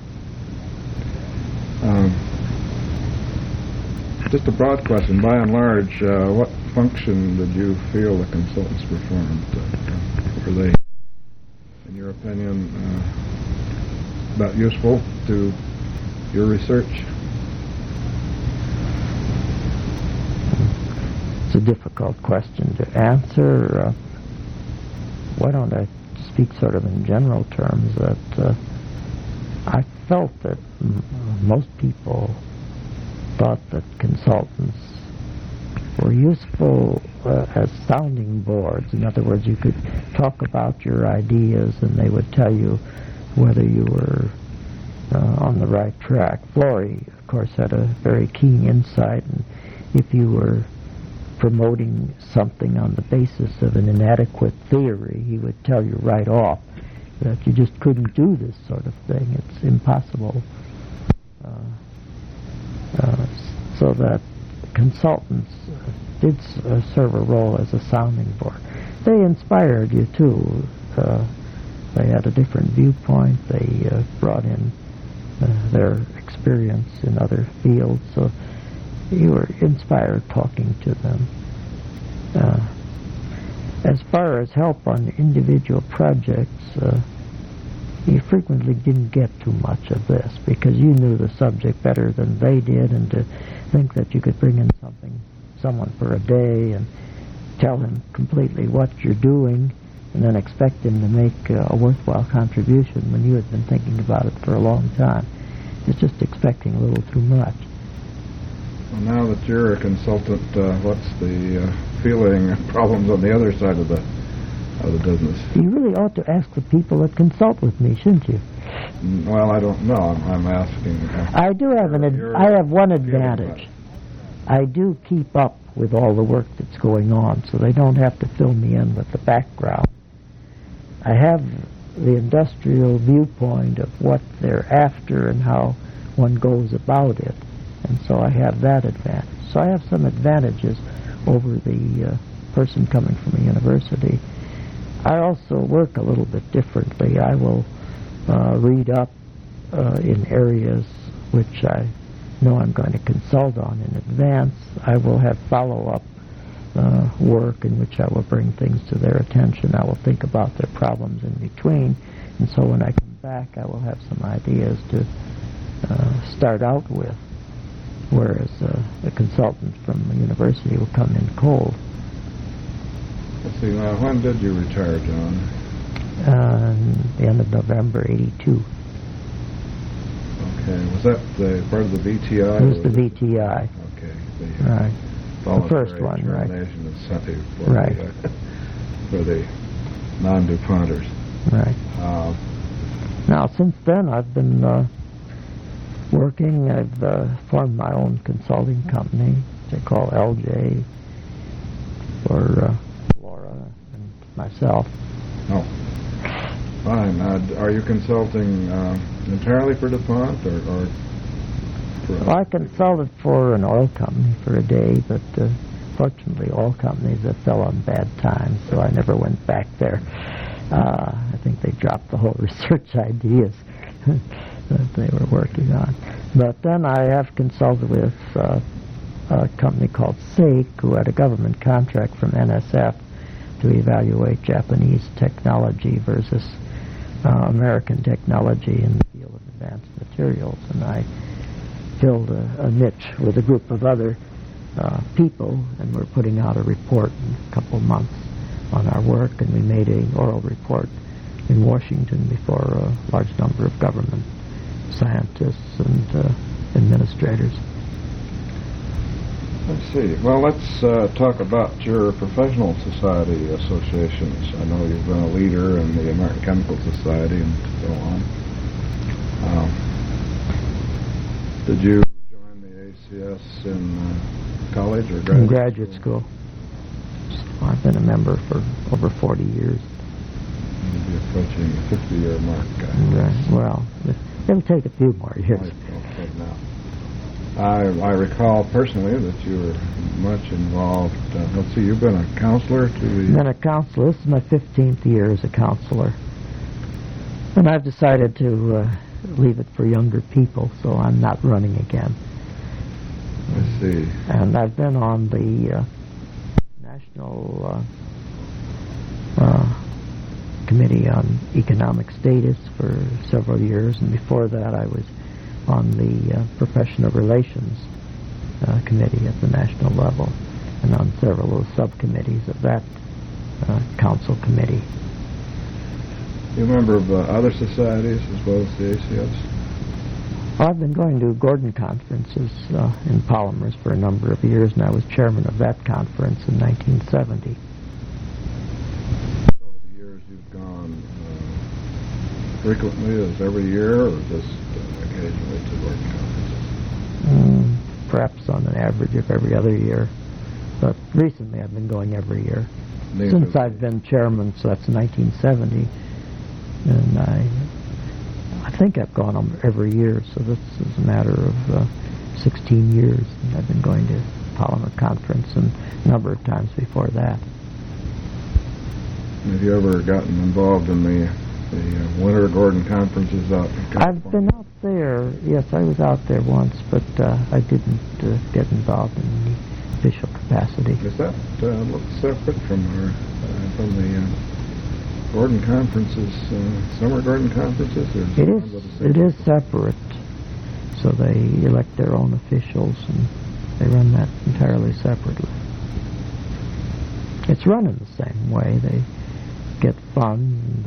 Just a broad question. By and large, what function did you feel the consultants performed? Were they, in your opinion, about useful to your research? It's a difficult question to answer. Why don't I speak sort of in general terms that I felt that most people thought that consultants were useful as sounding boards. In other words, you could talk about your ideas and they would tell you whether you were on the right track. Florey, of course, had a very keen insight, and if you were promoting something on the basis of an inadequate theory, he would tell you right off that you just couldn't do this sort of thing. It's impossible. So that consultants did serve a role as a sounding board. They inspired you, too. They had a different viewpoint. They brought in their experience in other fields, so you were inspired talking to them. As far as help on individual projects, you frequently didn't get too much of this because you knew the subject better than they did, and to think that you could bring in someone for a day and tell him completely what you're doing and then expect him to make a worthwhile contribution when you had been thinking about it for a long time. It's just expecting a little too much. Well, now that you're a consultant, what's the feeling problems on the other side of the business? You really ought to ask the people that consult with me, shouldn't you? Well, I don't know. I'm asking. I do have I have one advantage. I do keep up with all the work that's going on, so they don't have to fill me in with the background. I have the industrial viewpoint of what they're after and how one goes about it, and so I have that advantage. So I have some advantages over the person coming from a university. I also work a little bit differently. I will read up in areas which I know I'm going to consult on in advance. I will have follow-up work in which I will bring things to their attention. I will think about their problems in between, and so when I come back I will have some ideas to start out with, whereas a consultant from a university will come in cold. Let's see, now, when did you retire, John? The end of November '82. Okay, was that part of the VTI? It was the VTI. Okay. Right. The first one, right. Termination incentive for Right. For the non-DuPonters. Right. Now, since then, I've been working. I've formed my own consulting company, which I call LJ, for Laura and myself. Oh. Fine. Are you consulting entirely for DuPont or for... Well, I consulted for an oil company for a day, but fortunately oil companies that fell on bad times, so I never went back there. I think they dropped the whole research ideas that they were working on. But then I have consulted with a company called SAIC, who had a government contract from NSF to evaluate Japanese technology versus American technology in the field of advanced materials, and I filled a niche with a group of other people, and we're putting out a report in a couple of months on our work, and we made an oral report in Washington before a large number of government scientists and administrators. Let's see. Well, let's talk about your professional society associations. I know you've been a leader in the American Chemical Society and so on. Did you join the ACS in college or graduate In graduate school. So I've been a member for over 40 years. You'll be approaching the 50-year mark. Well, it'll take a few more years. Okay, now. I recall personally that you were much involved. Let's see, you've been a counselor to the... I've been a counselor. This is my 15th year as a counselor. And I've decided to leave it for younger people, so I'm not running again. I see. And I've been on the National Committee on Economic Status for several years, and before that I was on the Professional Relations Committee at the national level, and on several of the subcommittees of that council committee. You a member of other societies as well as the ACS? I've been going to Gordon conferences in polymers for a number of years, and I was chairman of that conference in 1970. Over the years you've gone frequently as every year, or just occasionally to work conferences? Perhaps on an average of every other year. But recently I've been going every year. These Since are- I've been chairman, so that's 1970. And I think I've gone every year, so this is a matter of 16 years. And I've been going to Polymer Conference and a number of times before that. Have you ever gotten involved in the Winter Gordon conferences out in California? I've been out there. Yes, I was out there once, but I didn't get involved in any official capacity. Does that look separate from the Gordon conferences, summer Gordon conferences? Or It is separate. So they elect their own officials and they run that entirely separately. It's run in the same way. They get funds and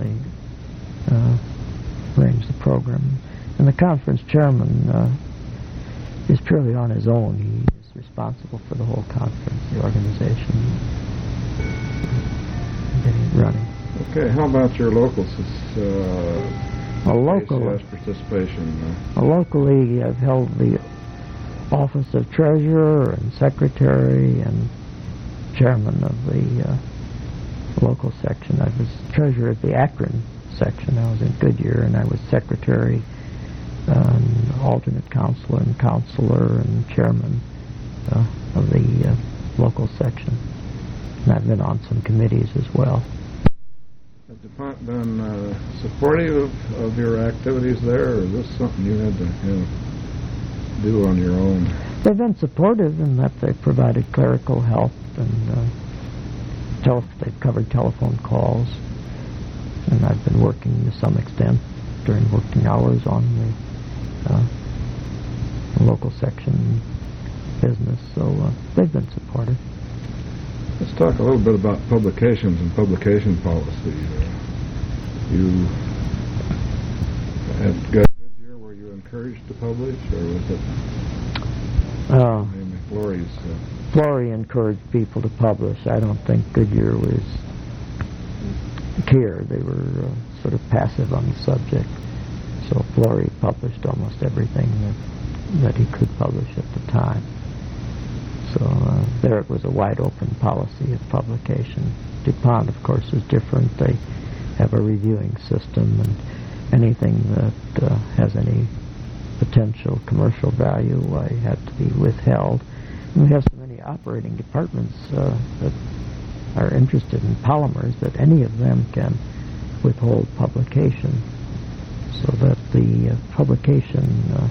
they arrange the program. And the conference chairman is purely on his own. He is responsible for the whole conference, the organization, getting it running. Okay, how about your local Local. ACS participation? Locally, I've held the office of treasurer and secretary and chairman of the local section. I was treasurer of the Akron section. I was in Goodyear, and I was secretary, alternate counselor, and chairman of the local section. And I've been on some committees as well. Has DuPont been supportive of your activities there, or is this something you had to do on your own? They've been supportive in that they've provided clerical help and they've covered telephone calls. And I've been working to some extent during working hours on the local section business. So they've been supportive. Let's talk a little bit about publications and publication policy. You had got a good year where you encouraged to publish, or was it mainly Florey's? Florey encouraged people to publish. I don't think Goodyear was cared. They were sort of passive on the subject. So Florey published almost everything that he could publish at the time. So there it was a wide open policy of publication. DuPont, of course, is different. They have a reviewing system, and anything that has any potential commercial value had to be withheld. And we have so many operating departments that are interested in polymers that any of them can withhold publication, so that the publication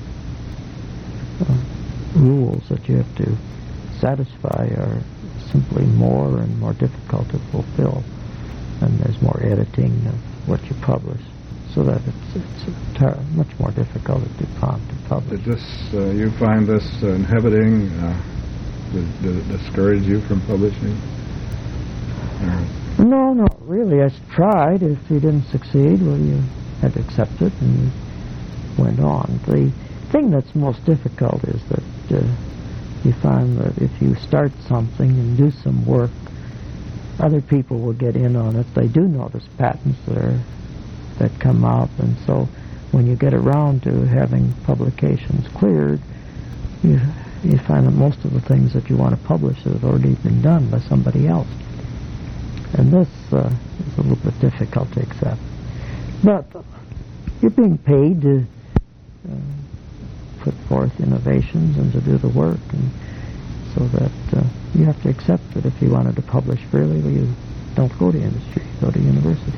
rules that you have to satisfy are simply more and more difficult to fulfill, and there's more editing of what you publish, so that it's much more difficult at DuPont to publish. Did this, you find this inhibiting, did it discourage you from publishing? No, not really. I tried. If you didn't succeed, well, you had to accept it and you went on. The thing that's most difficult is that you find that if you start something and do some work, other people will get in on it. They do notice patents that come out, and so when you get around to having publications cleared, you find that most of the things that you want to publish have already been done by somebody else. And this is a little bit difficult to accept. But you're being paid to put forth innovations and to do the work, and so that you have to accept that if you wanted to publish freely, well, you don't go to industry, you go to university.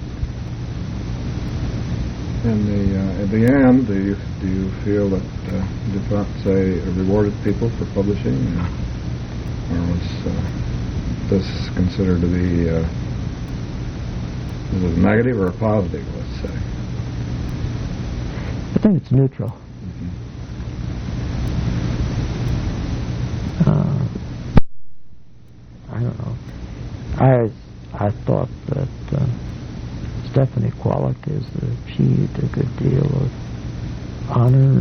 At the end, do you feel that DuPont, say, rewarded people for publishing, or was this considered to be is it a negative or a positive, let's say? I think it's neutral. I don't know. I thought that Stephanie Kwolek has achieved a good deal of honor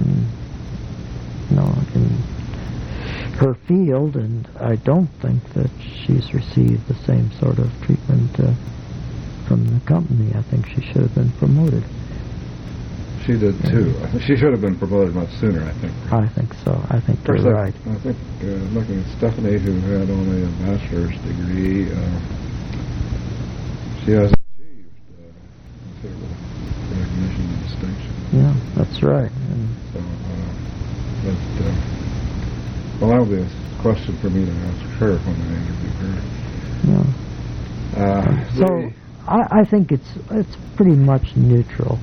in her field, and I don't think that she's received the same sort of treatment from the company. I think she should have been promoted. She did too. She should have been promoted much sooner, I think. I think so. I think you're right. I think, looking at Stephanie, who had only a bachelor's degree, she has achieved considerable recognition and distinction. Yeah, that's right. And So, well, that'll be a question for me to ask her when I interview her. yeah. So I think it's pretty much neutral.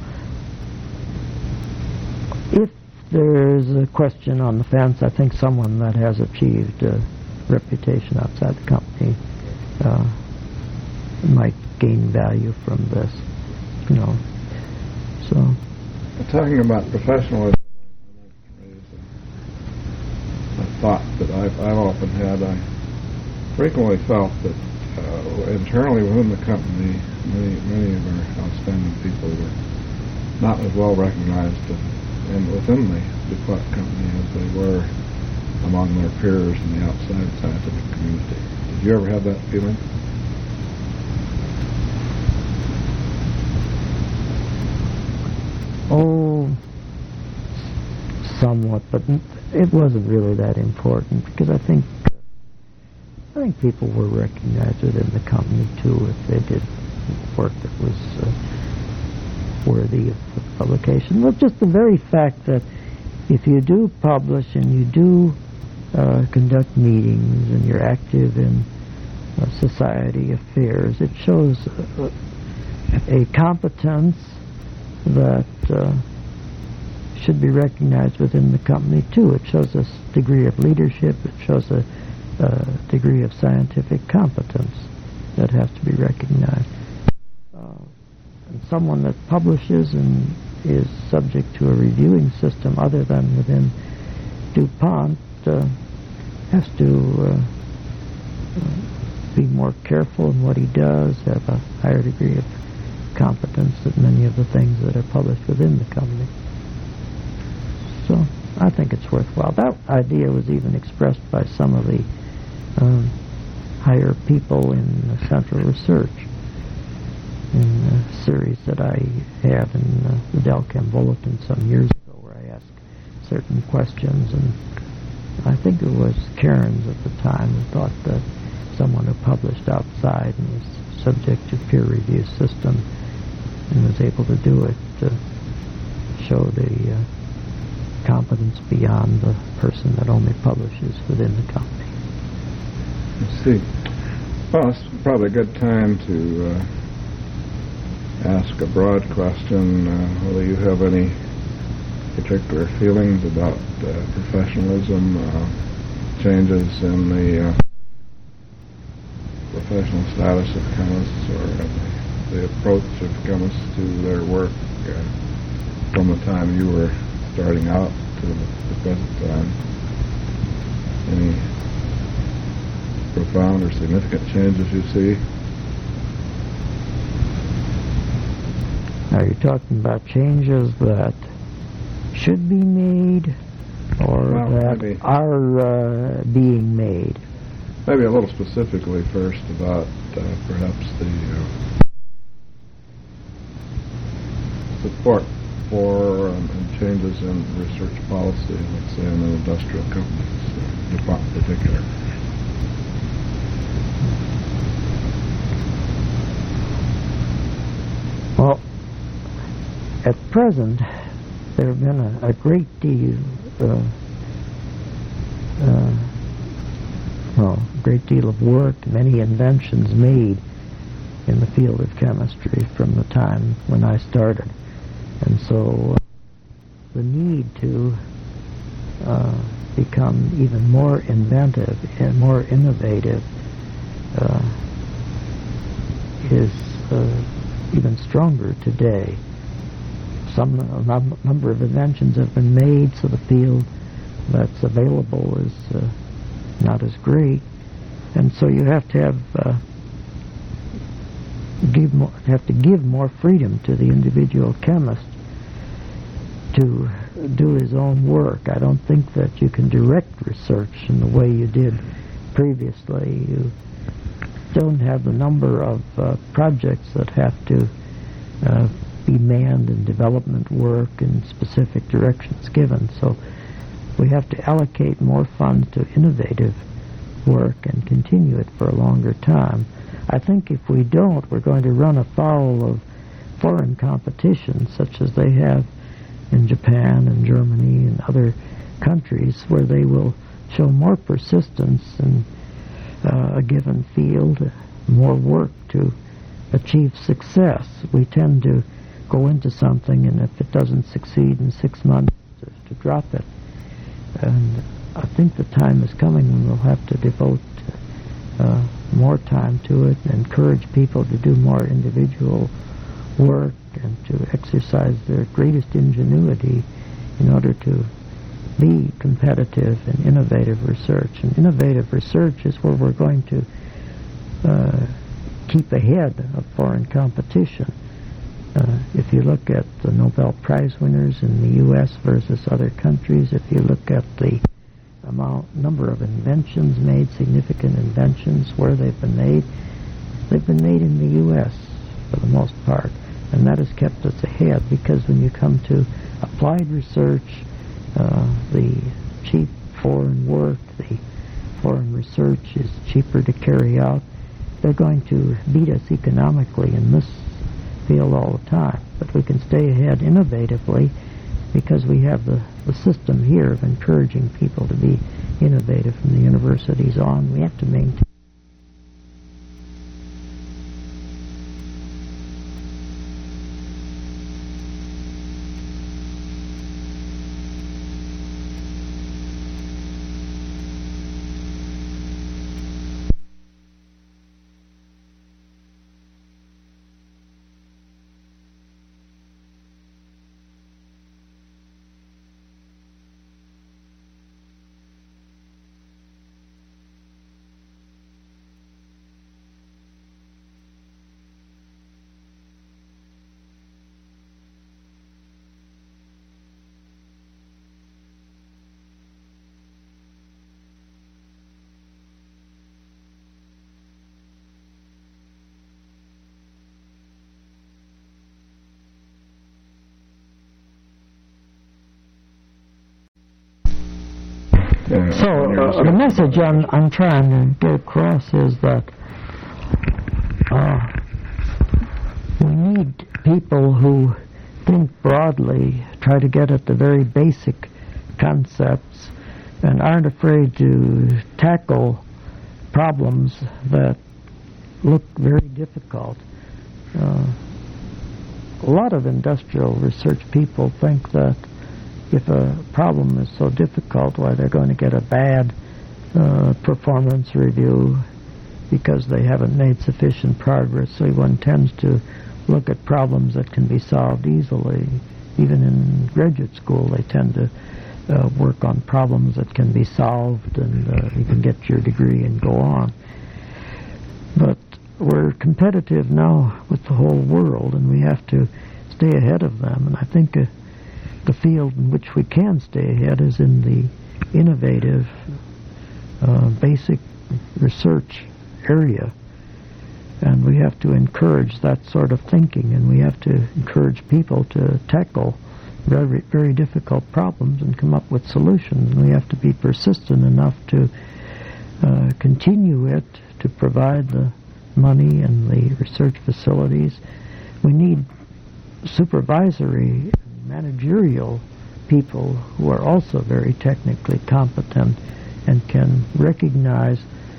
If there's a question on the fence, I think someone that has achieved a reputation outside the company might gain value from this, you know. So, Talking about professionalism, I'd like to raise a thought that I've often had. I frequently felt that internally within the company, many of our outstanding people were not as well recognized and within the DuPont company as they were among their peers in the outside scientific community. Did you ever have that feeling? oh, somewhat, but it wasn't really that important because I think people were recognized within the company too if they did work that was worthy of publication. Well, just the very fact that if you do publish and you do conduct meetings and you're active in society affairs, it shows a competence that should be recognized within the company too. It shows a degree of leadership. It shows a degree of scientific competence that has to be recognized. And someone that publishes and is subject to a reviewing system other than within DuPont has to be more careful in what he does, have a higher degree of competence than many of the things that are published within the company. So I think it's worthwhile. That idea was even expressed by some of the higher people in Central Research in a series that I have in the Delcam Bulletin some years ago where I asked certain questions, and I think it was Cairns at the time who thought that someone who published outside and was subject to peer review system and was able to do it show the competence beyond the person that only publishes within the company. Let's see. Well, it's probably a good time to ask a broad question, whether you have any particular feelings about professionalism, changes in the professional status of chemists, or the approach of chemists to their work from the time you were starting out to the present time. Any profound or significant changes you see? Are you talking about changes that should be made or that maybe are being made? Maybe a little specifically first about perhaps the support for and changes in research policy, let's say in the industrial companies, DuPont in particular. Well, at present, there have been a great deal, of work, many inventions made in the field of chemistry from the time when I started, and so the need to become even more inventive and more innovative is even stronger today. A number of inventions have been made, so the field that's available is not as great, and so you have to give more freedom to the individual chemist to do his own work. I don't think that you can direct research in the way you did previously. You don't have the number of projects that have to be manned in development work in specific directions given. So we have to allocate more funds to innovative work and continue it for a longer time. I think if we don't, we're going to run afoul of foreign competition such as they have in Japan and Germany and other countries, where they will show more persistence in a given field, more work to achieve success. We tend to go into something, and if it doesn't succeed in 6 months, to drop it. And I think the time is coming when we'll have to devote more time to it and encourage people to do more individual work and to exercise their greatest ingenuity in order to be competitive in innovative research. And innovative research is where we're going to keep ahead of foreign competition. If you look at the Nobel Prize winners in the U.S. versus other countries, if you look at the number of inventions made, significant inventions, where they've been made in the U.S. for the most part. And that has kept us ahead, because when you come to applied research, the cheap foreign work, the foreign research is cheaper to carry out. They're going to beat us economically in this field all the time. But we can stay ahead innovatively because we have the system here of encouraging people to be innovative from the universities on. We have to maintain. So the message I'm trying to get across is that we need people who think broadly, try to get at the very basic concepts, and aren't afraid to tackle problems that look very difficult. A lot of industrial research people think that if a problem is so difficult, why, they're going to get a bad performance review because they haven't made sufficient progress. So one tends to look at problems that can be solved easily. Even in graduate school, they tend to work on problems that can be solved, and you can get your degree and go on. But we're competitive now with the whole world, and we have to stay ahead of them. And I think the field in which we can stay ahead is in the innovative, basic research area. And we have to encourage that sort of thinking, and we have to encourage people to tackle very, very difficult problems and come up with solutions. And we have to be persistent enough to continue it, to provide the money and the research facilities. We need supervisory, managerial people who are also very technically competent and can recognize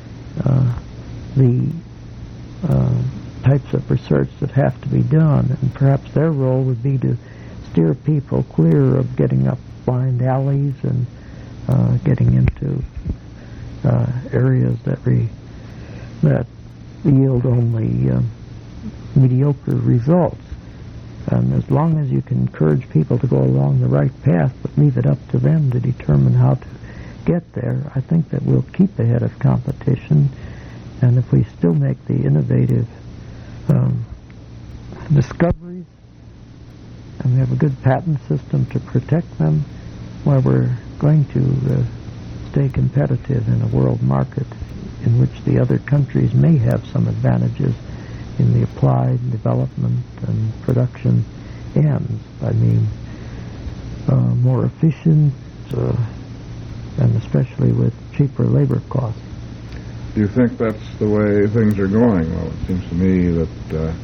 the types of research that have to be done, and perhaps their role would be to steer people clear of getting up blind alleys and getting into areas that yield only mediocre results. And as long as you can encourage people to go along the right path, but leave it up to them to determine how to get there, I think that we'll keep ahead of competition. And if we still make the innovative discoveries, and we have a good patent system to protect them, well, we're going to stay competitive in a world market in which the other countries may have some advantages in the applied development and production ends. I mean, more efficient, and especially with cheaper labor costs. Do you think that's the way things are going? Well, it seems to me that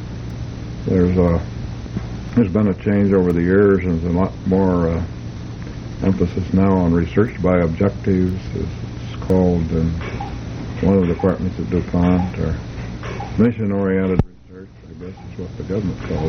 there's been a change over the years, and there's a lot more emphasis now on research by objectives, as it's called in one of the departments at DuPont, or mission-oriented research, I guess is what the government calls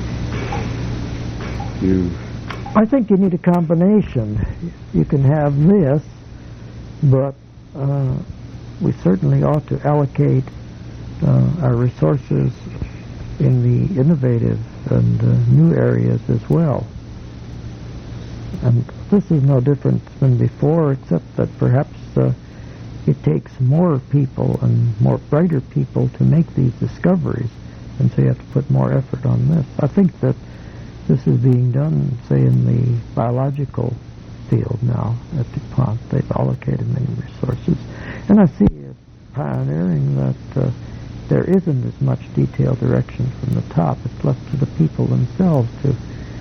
it. I think you need a combination. You can have this, but we certainly ought to allocate our resources in the innovative and new areas as well. And this is no different than before, except that perhaps it takes more people and more brighter people to make these discoveries, and so you have to put more effort on this. I think that this is being done, say, in the biological field now at DuPont. They've allocated many resources. And I see it pioneering that there isn't as much detailed direction from the top. It's left to the people themselves to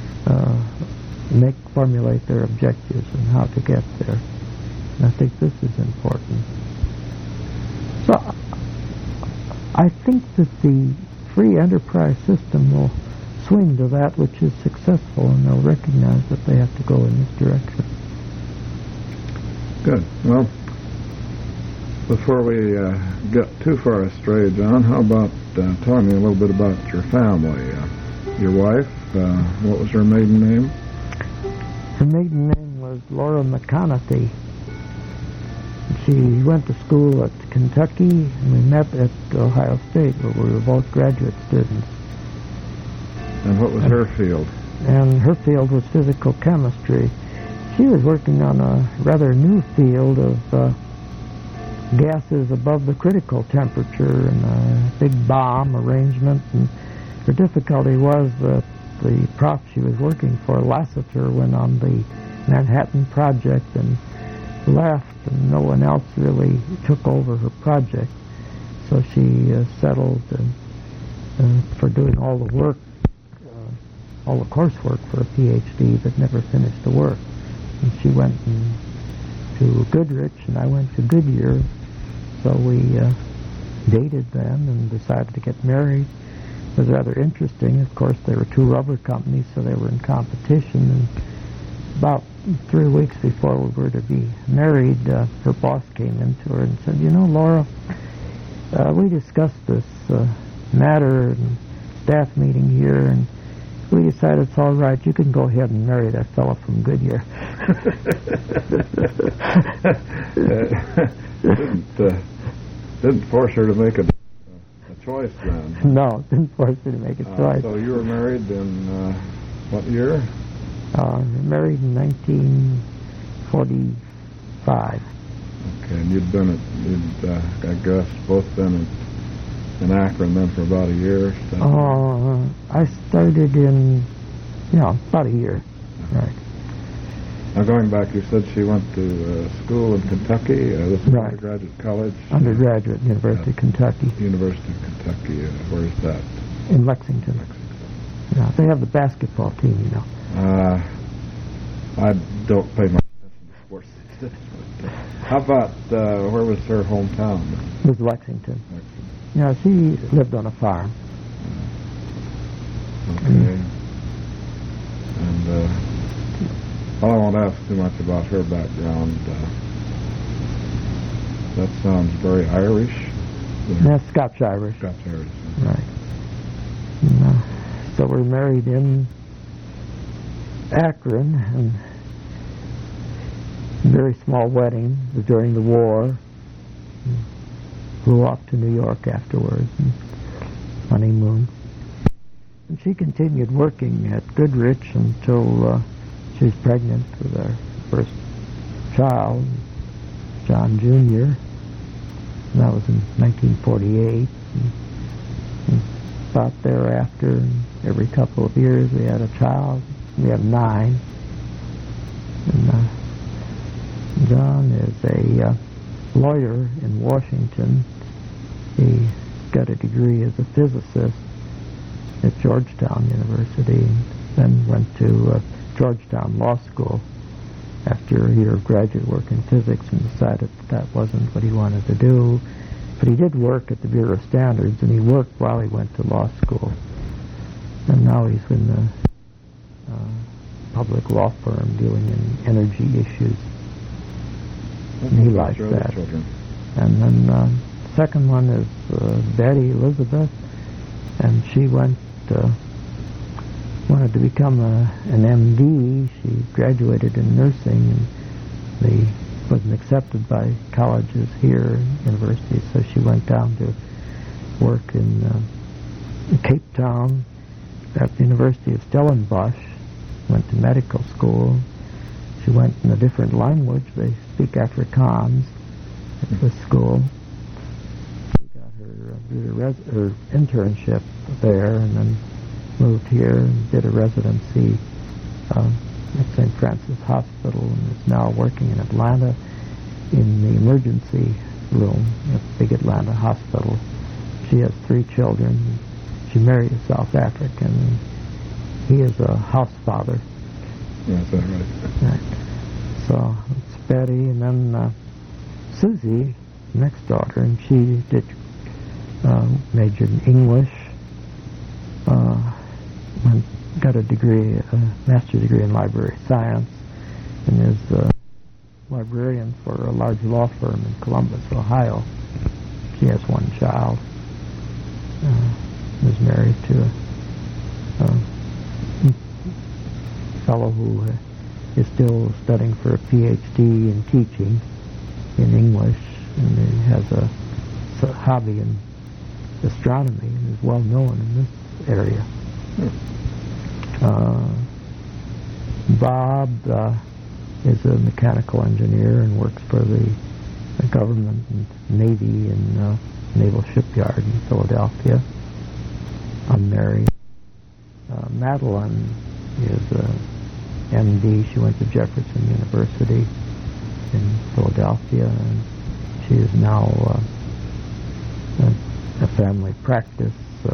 formulate their objectives and how to get there. And I think this is important. So I think that the free enterprise system will swing to that which is successful, and they'll recognize that they have to go in this direction. Good. Well, before we get too far astray, John, how about telling me a little bit about your family? Your wife, what was her maiden name? Her maiden name was Laura McConaughey. She went to school at Kentucky, and we met at Ohio State, where we were both graduate students. And what was her field? And her field was physical chemistry. She was working on a rather new field of gases above the critical temperature and a big bomb arrangement. And her difficulty was that the prof she was working for, Lassiter, went on the Manhattan Project and left, and no one else really took over her project. So she settled for doing all the work, all the coursework for a PhD, but never finished the work. And she went to Goodrich, and I went to Goodyear. So we dated then and decided to get married. It was rather interesting. Of course, there were two rubber companies, so they were in competition. And about 3 weeks before we were to be married, her boss came into her and said, "You know, Laura, we discussed this matter in staff meeting here, and we decided it's all right. You can go ahead and marry that fellow from Goodyear." Didn't force her to make a choice then. No, didn't force her to make a choice. So you were married in what year? Married in 1945. Okay, and you'd I guess, both been in Akron then for about a year? I started in, about a year. Right. Now, going back, you said she went to school in Kentucky, this is right. Undergraduate college? Undergraduate, University of Kentucky. University of Kentucky, where is that? In Lexington. Yeah, they have the basketball team, I don't pay much attention to sports. How about, where was her hometown? It was Lexington. Yeah, she lived on a farm. Okay. And, well, I won't ask too much about her background. That sounds very Irish. That's Scotch-Irish. Scotch-Irish. Right. And, so we're married in Akron, and a very small wedding. It was during the war. Flew off to New York afterwards, and honeymoon. And she continued working at Goodrich until she was pregnant with our first child, John Jr. And that was in 1948. And about thereafter, every couple of years, we had a child. We have 9. And John is a lawyer in Washington. He got a degree as a physicist, at Georgetown University, and then went to Georgetown Law School after a year of graduate work in physics, and decided that wasn't what he wanted to do. But he did work at the Bureau of Standards, and he worked while he went to law school. And now he's in the public law firm dealing in energy issues. And he likes that. Children. And then second one is Betty Elizabeth, and she wanted to become an MD. She graduated in nursing, and wasn't accepted by colleges here, universities, so she went down to work in Cape Town at the University of Stellenbosch, went to medical school. She went in a different language. They speak Afrikaans at this school. She got her internship there, and then moved here and did a residency at St. Francis Hospital, and is now working in Atlanta in the emergency room at the big Atlanta hospital. She has 3 children. She married a South African. He is a house father. Yeah, is that right? Right. So it's Betty, and then Susie, next daughter, and she did majored in English, and got a degree, a master's degree in library science, and is a librarian for a large law firm in Columbus, Ohio. She has 1 child. Was married to a fellow who is still studying for a PhD in teaching in English, and he has a hobby in astronomy and is well known in this area. Bob is a mechanical engineer and works for the government and Navy in Naval Shipyard in Philadelphia. Unmarried. Madeline is a MD. She went to Jefferson University in Philadelphia, and she is now a family practice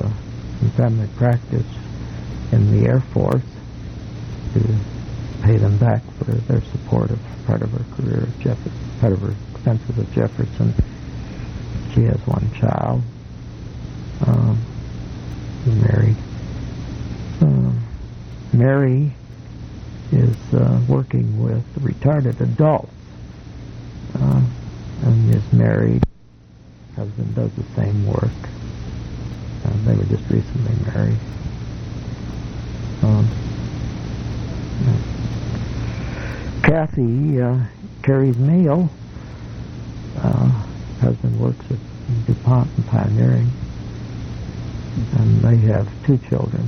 in the Air Force to pay them back for their support of part of her career at Jefferson, part of her expenses at Jefferson. She has 1 child. Married. Mary is working with retarded adults, and is married. Husband does the same work. They were just recently married. Kathy carries mail. Husband works at DuPont and Pioneering, and they have 2 children.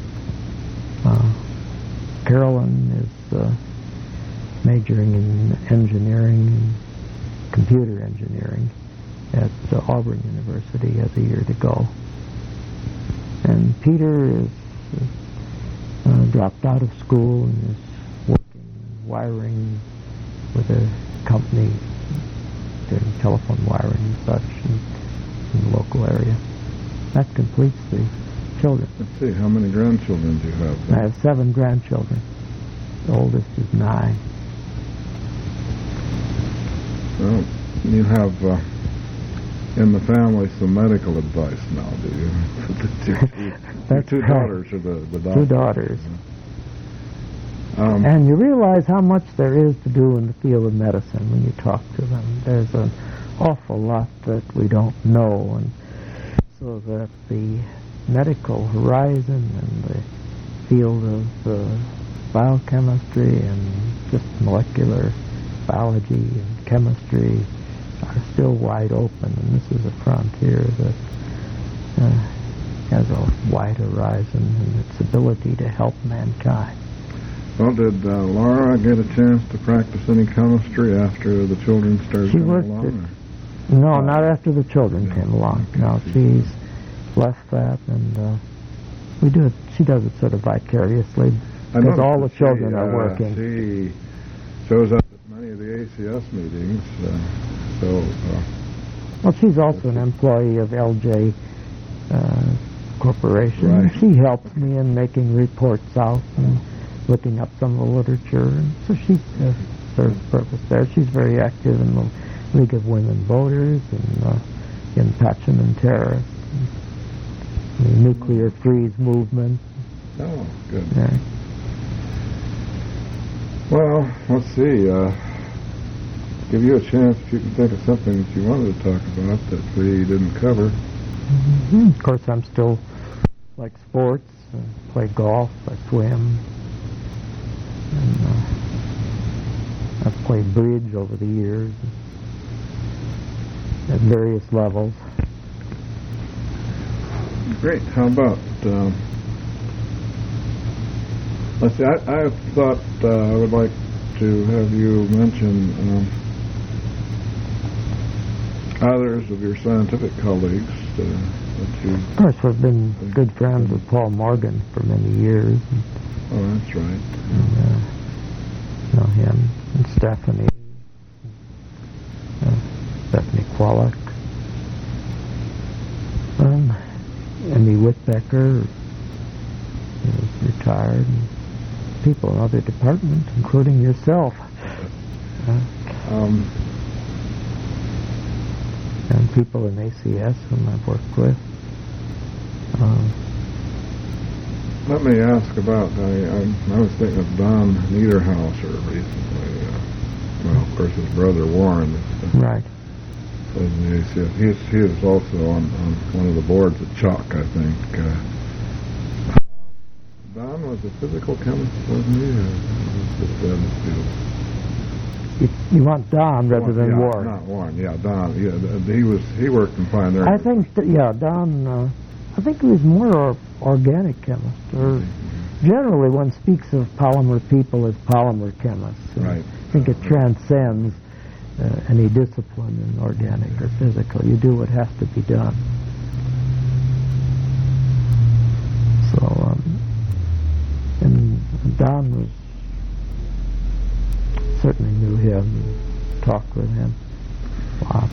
Carolyn is majoring in engineering, computer engineering at Auburn University, has a year to go. And Peter is dropped out of school and is working wiring with a company doing telephone wiring and such in the local area. That completes the children. Let's see, how many grandchildren do you have? I have 7 grandchildren. The oldest is 9. Well, you have in the family some medical advice now, do you? Your 2 right. daughters are the doctors. 2 daughters. And you realize how much there is to do in the field of medicine when you talk to them. There's an awful lot that we don't know, and so that the medical horizon and the field of biochemistry and just molecular biology and chemistry are still wide open, and this is a frontier that has a wide horizon in its ability to help mankind. Well, did Laura get a chance to practice any chemistry after the children started She coming worked along? No, not after the children came along. No, she's left that, and we do it. She does it sort of vicariously because all the children are working. She shows up at many of the ACS meetings, well, she's also an employee of LJ Corporation. Right. She helps me in making reports out and looking up some of the literature. And so she serves purpose there. She's very active in the League of Women Voters and in Patchen and Terrace, the Nuclear Freeze movement. Oh, good. Yeah. Well, let's see. Give you a chance if you can think of something that you wanted to talk about that we didn't cover. Mm-hmm. Of course, I'm still like sports. I play golf. I swim. And, I've played bridge over the years at various levels. Great. How about, let's see, I thought I would like to have you mention others of your scientific colleagues that you... Of course, I've been good friends with Paul Morgan for many years. Oh, that's right. And, you know him and Stephanie Kwolek, Emmy Whitbecker is retired, and people in other departments, including yourself, and people in ACS whom I've worked with. Let me ask about, I was thinking of Don Niederhauser recently. Well, of course, his brother Warren is Right. in the ACS. He is also on one of the boards at Chalk, I think. Don was a physical chemist, wasn't he? Or was just in his field? You want Don rather than yeah, Warren. Not Warren. Yeah, Don. Yeah, he worked in Pioneer. I think Don. I think he was more organic chemist. Or generally, one speaks of polymer people as polymer chemists. Right. I think it transcends any discipline in organic or physical. You do what has to be done. So, and Don was certainly knew him, talked with him a lot.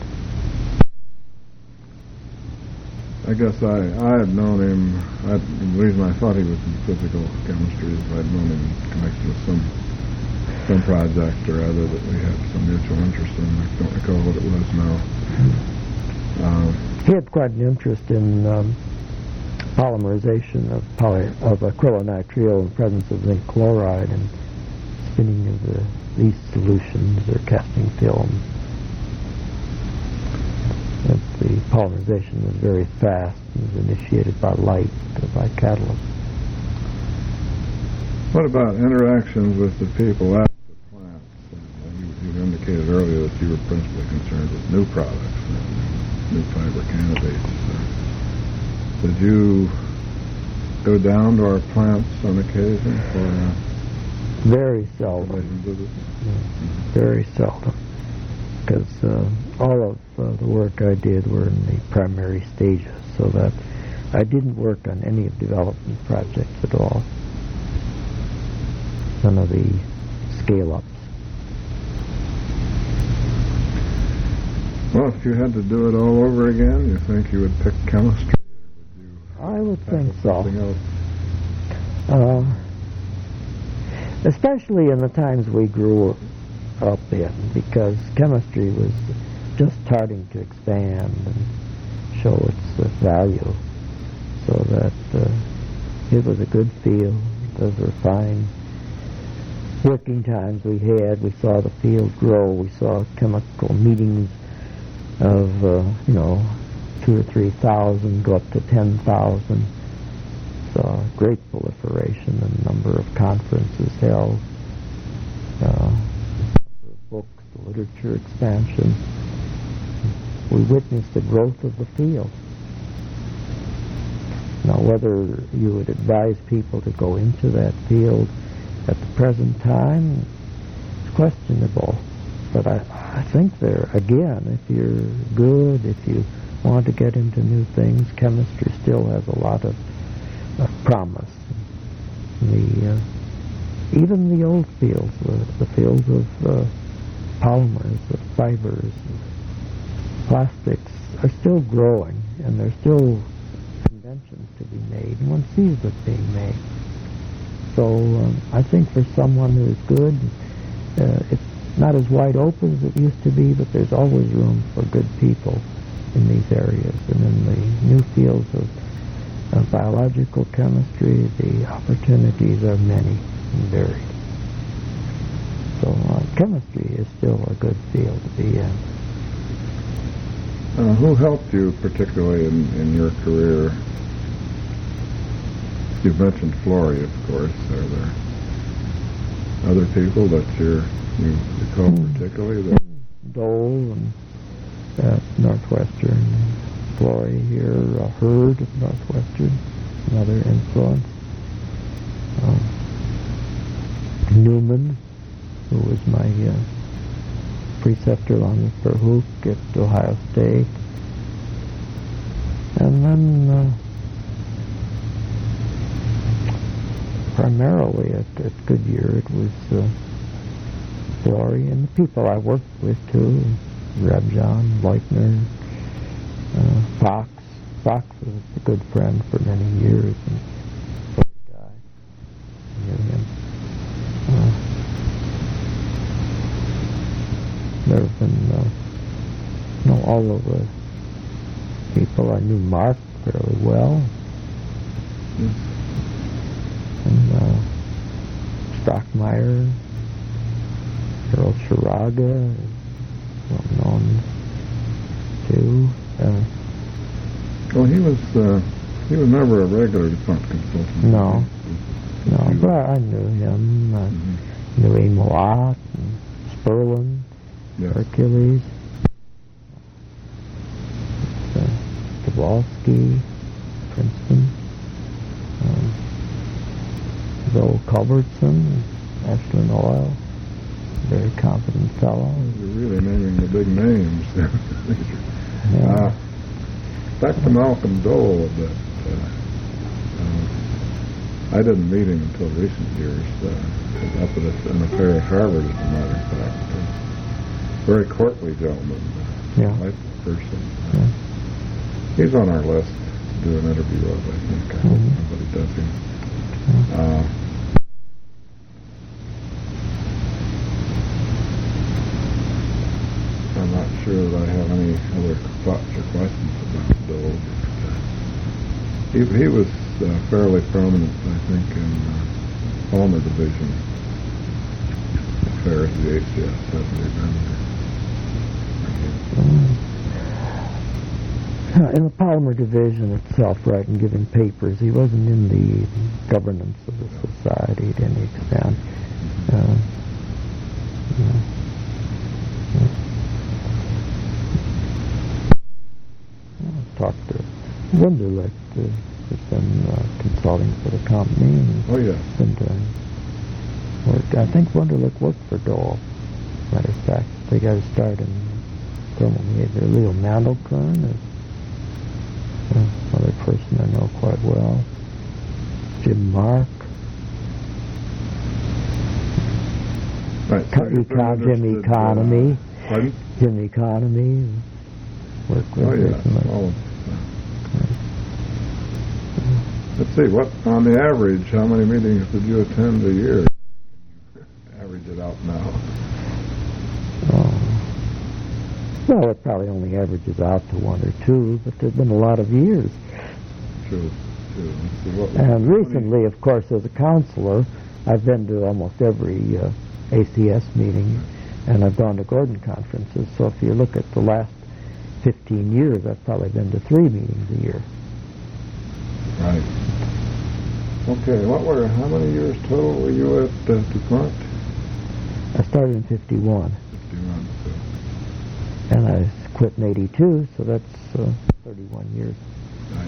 I guess I had known him. The reason I thought he was in physical chemistry is I'd known him in connection with some project or other that we had some mutual interest in. I don't recall what it was now. He had quite an interest in polymerization of acrylonitrile in the presence of zinc chloride and spinning of these solutions or casting film. That the polymerization was very fast and was initiated by light or by catalyst. What about interactions with the people at the plants? You indicated earlier that you were principally concerned with new products, new fiber candidates. Did you go down to our plants on occasion for very seldom? visits? Very seldom. Because all of the work I did were in the primary stages, so that I didn't work on any of development projects at all. None of the scale-ups. Well, if you had to do it all over again, you think you would pick chemistry? I would think Something so. else? Especially in the times we grew up in, because chemistry was just starting to expand and show its value, so that it was a good field. Those were fine working times we had. We saw the field grow. We saw chemical meetings of 2,000 or 3,000 go up to 10,000. Saw great proliferation and number of conferences held. Number of books, the literature expansion. We witnessed the growth of the field. Now, whether you would advise people to go into that field at the present time is questionable. But I think there, again, if you're good, if you want to get into new things, chemistry still has a lot of promise. Even the old fields, the fields of polymers, of fibers, of plastics, are still growing, and there's still conventions to be made, and one sees it being made. So I think for someone who is good, it's not as wide open as it used to be, but there's always room for good people in these areas. And in the new fields of biological chemistry, the opportunities are many and varied. So chemistry is still a good field to be in. Who helped you particularly in your career? You mentioned Florey, of course. Are there other people that you recall particularly? That Dole and at Northwestern, Florey here, Hurd at Northwestern, another influence. Newman, who was my preceptor along with Verhoek at Ohio State. And then primarily at Goodyear it was Florey and the people I worked with too, Rabjohn, Leutner, Fox. Fox was a good friend for many years and before he died. I knew him. There have been all of the people. I knew Mark fairly well. And Stockmeyer, Harold Sharaga, well known too. Well, he was never a regular DuPont consultant. No, but I knew him. Knew Emil Ott and Sperlin, Yes. Hercules, Kowalski, Princeton, Bill Culbertson, Ashland Oil, very competent fellow. You're really naming the big names. Yeah. Back to Malcolm Dole a bit. I didn't meet him until recent years, up at an affair at Harvard, as a matter of fact. Very courtly gentleman, nice person. He's on our list to do an interview of, I think. I hope somebody does him. I'm not sure that I have any other thoughts or questions about Dole. He was fairly prominent, I think, in Palmer Division affairs, the HCS, hasn't he been? In the Palmer Division itself, writing, giving papers, he wasn't in the governance of the society to any extent. Talked to Wunderlich, who's been consulting for the company. And been doing work. I think Wunderlich worked for Dole. Matter of fact, they got to start in thermal behavior. Leo Mandelkern is another person I know quite well. Jim Mark. Right. Jim Economy. Pardon? Jim Economy. Worked with recently. Let's see, on the average, how many meetings did you attend a year? Average it out now. Well, it probably only averages out to one or two, but there's been a lot of years. True. And recently, of course, as a counselor, I've been to almost every ACS meeting, and I've gone to Gordon conferences. So if you look at the last 15 years, I've probably been to 3 meetings a year. Right. Okay, how many years total were you at DuPont? I started in 51. 51, so. And I quit in 82, so that's 31 years. Right.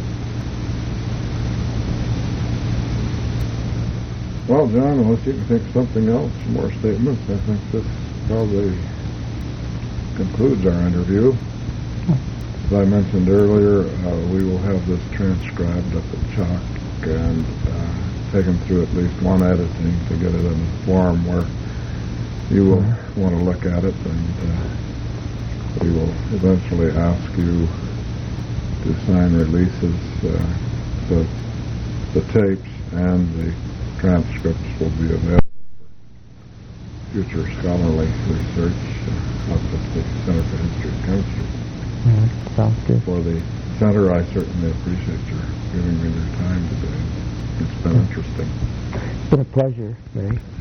Well, John, unless you can think of something else, more statements, I think this probably concludes our interview. As I mentioned earlier, we will have this transcribed up at Chalk and taken through at least one editing to get it in a form where you will want to look at it, and we will eventually ask you to sign releases the tapes and the transcripts will be available for future scholarly research up at the Center for History of Chemistry. Sounds good. For the center, I certainly appreciate your giving me your time today. It's been interesting. It's been a pleasure, Ray.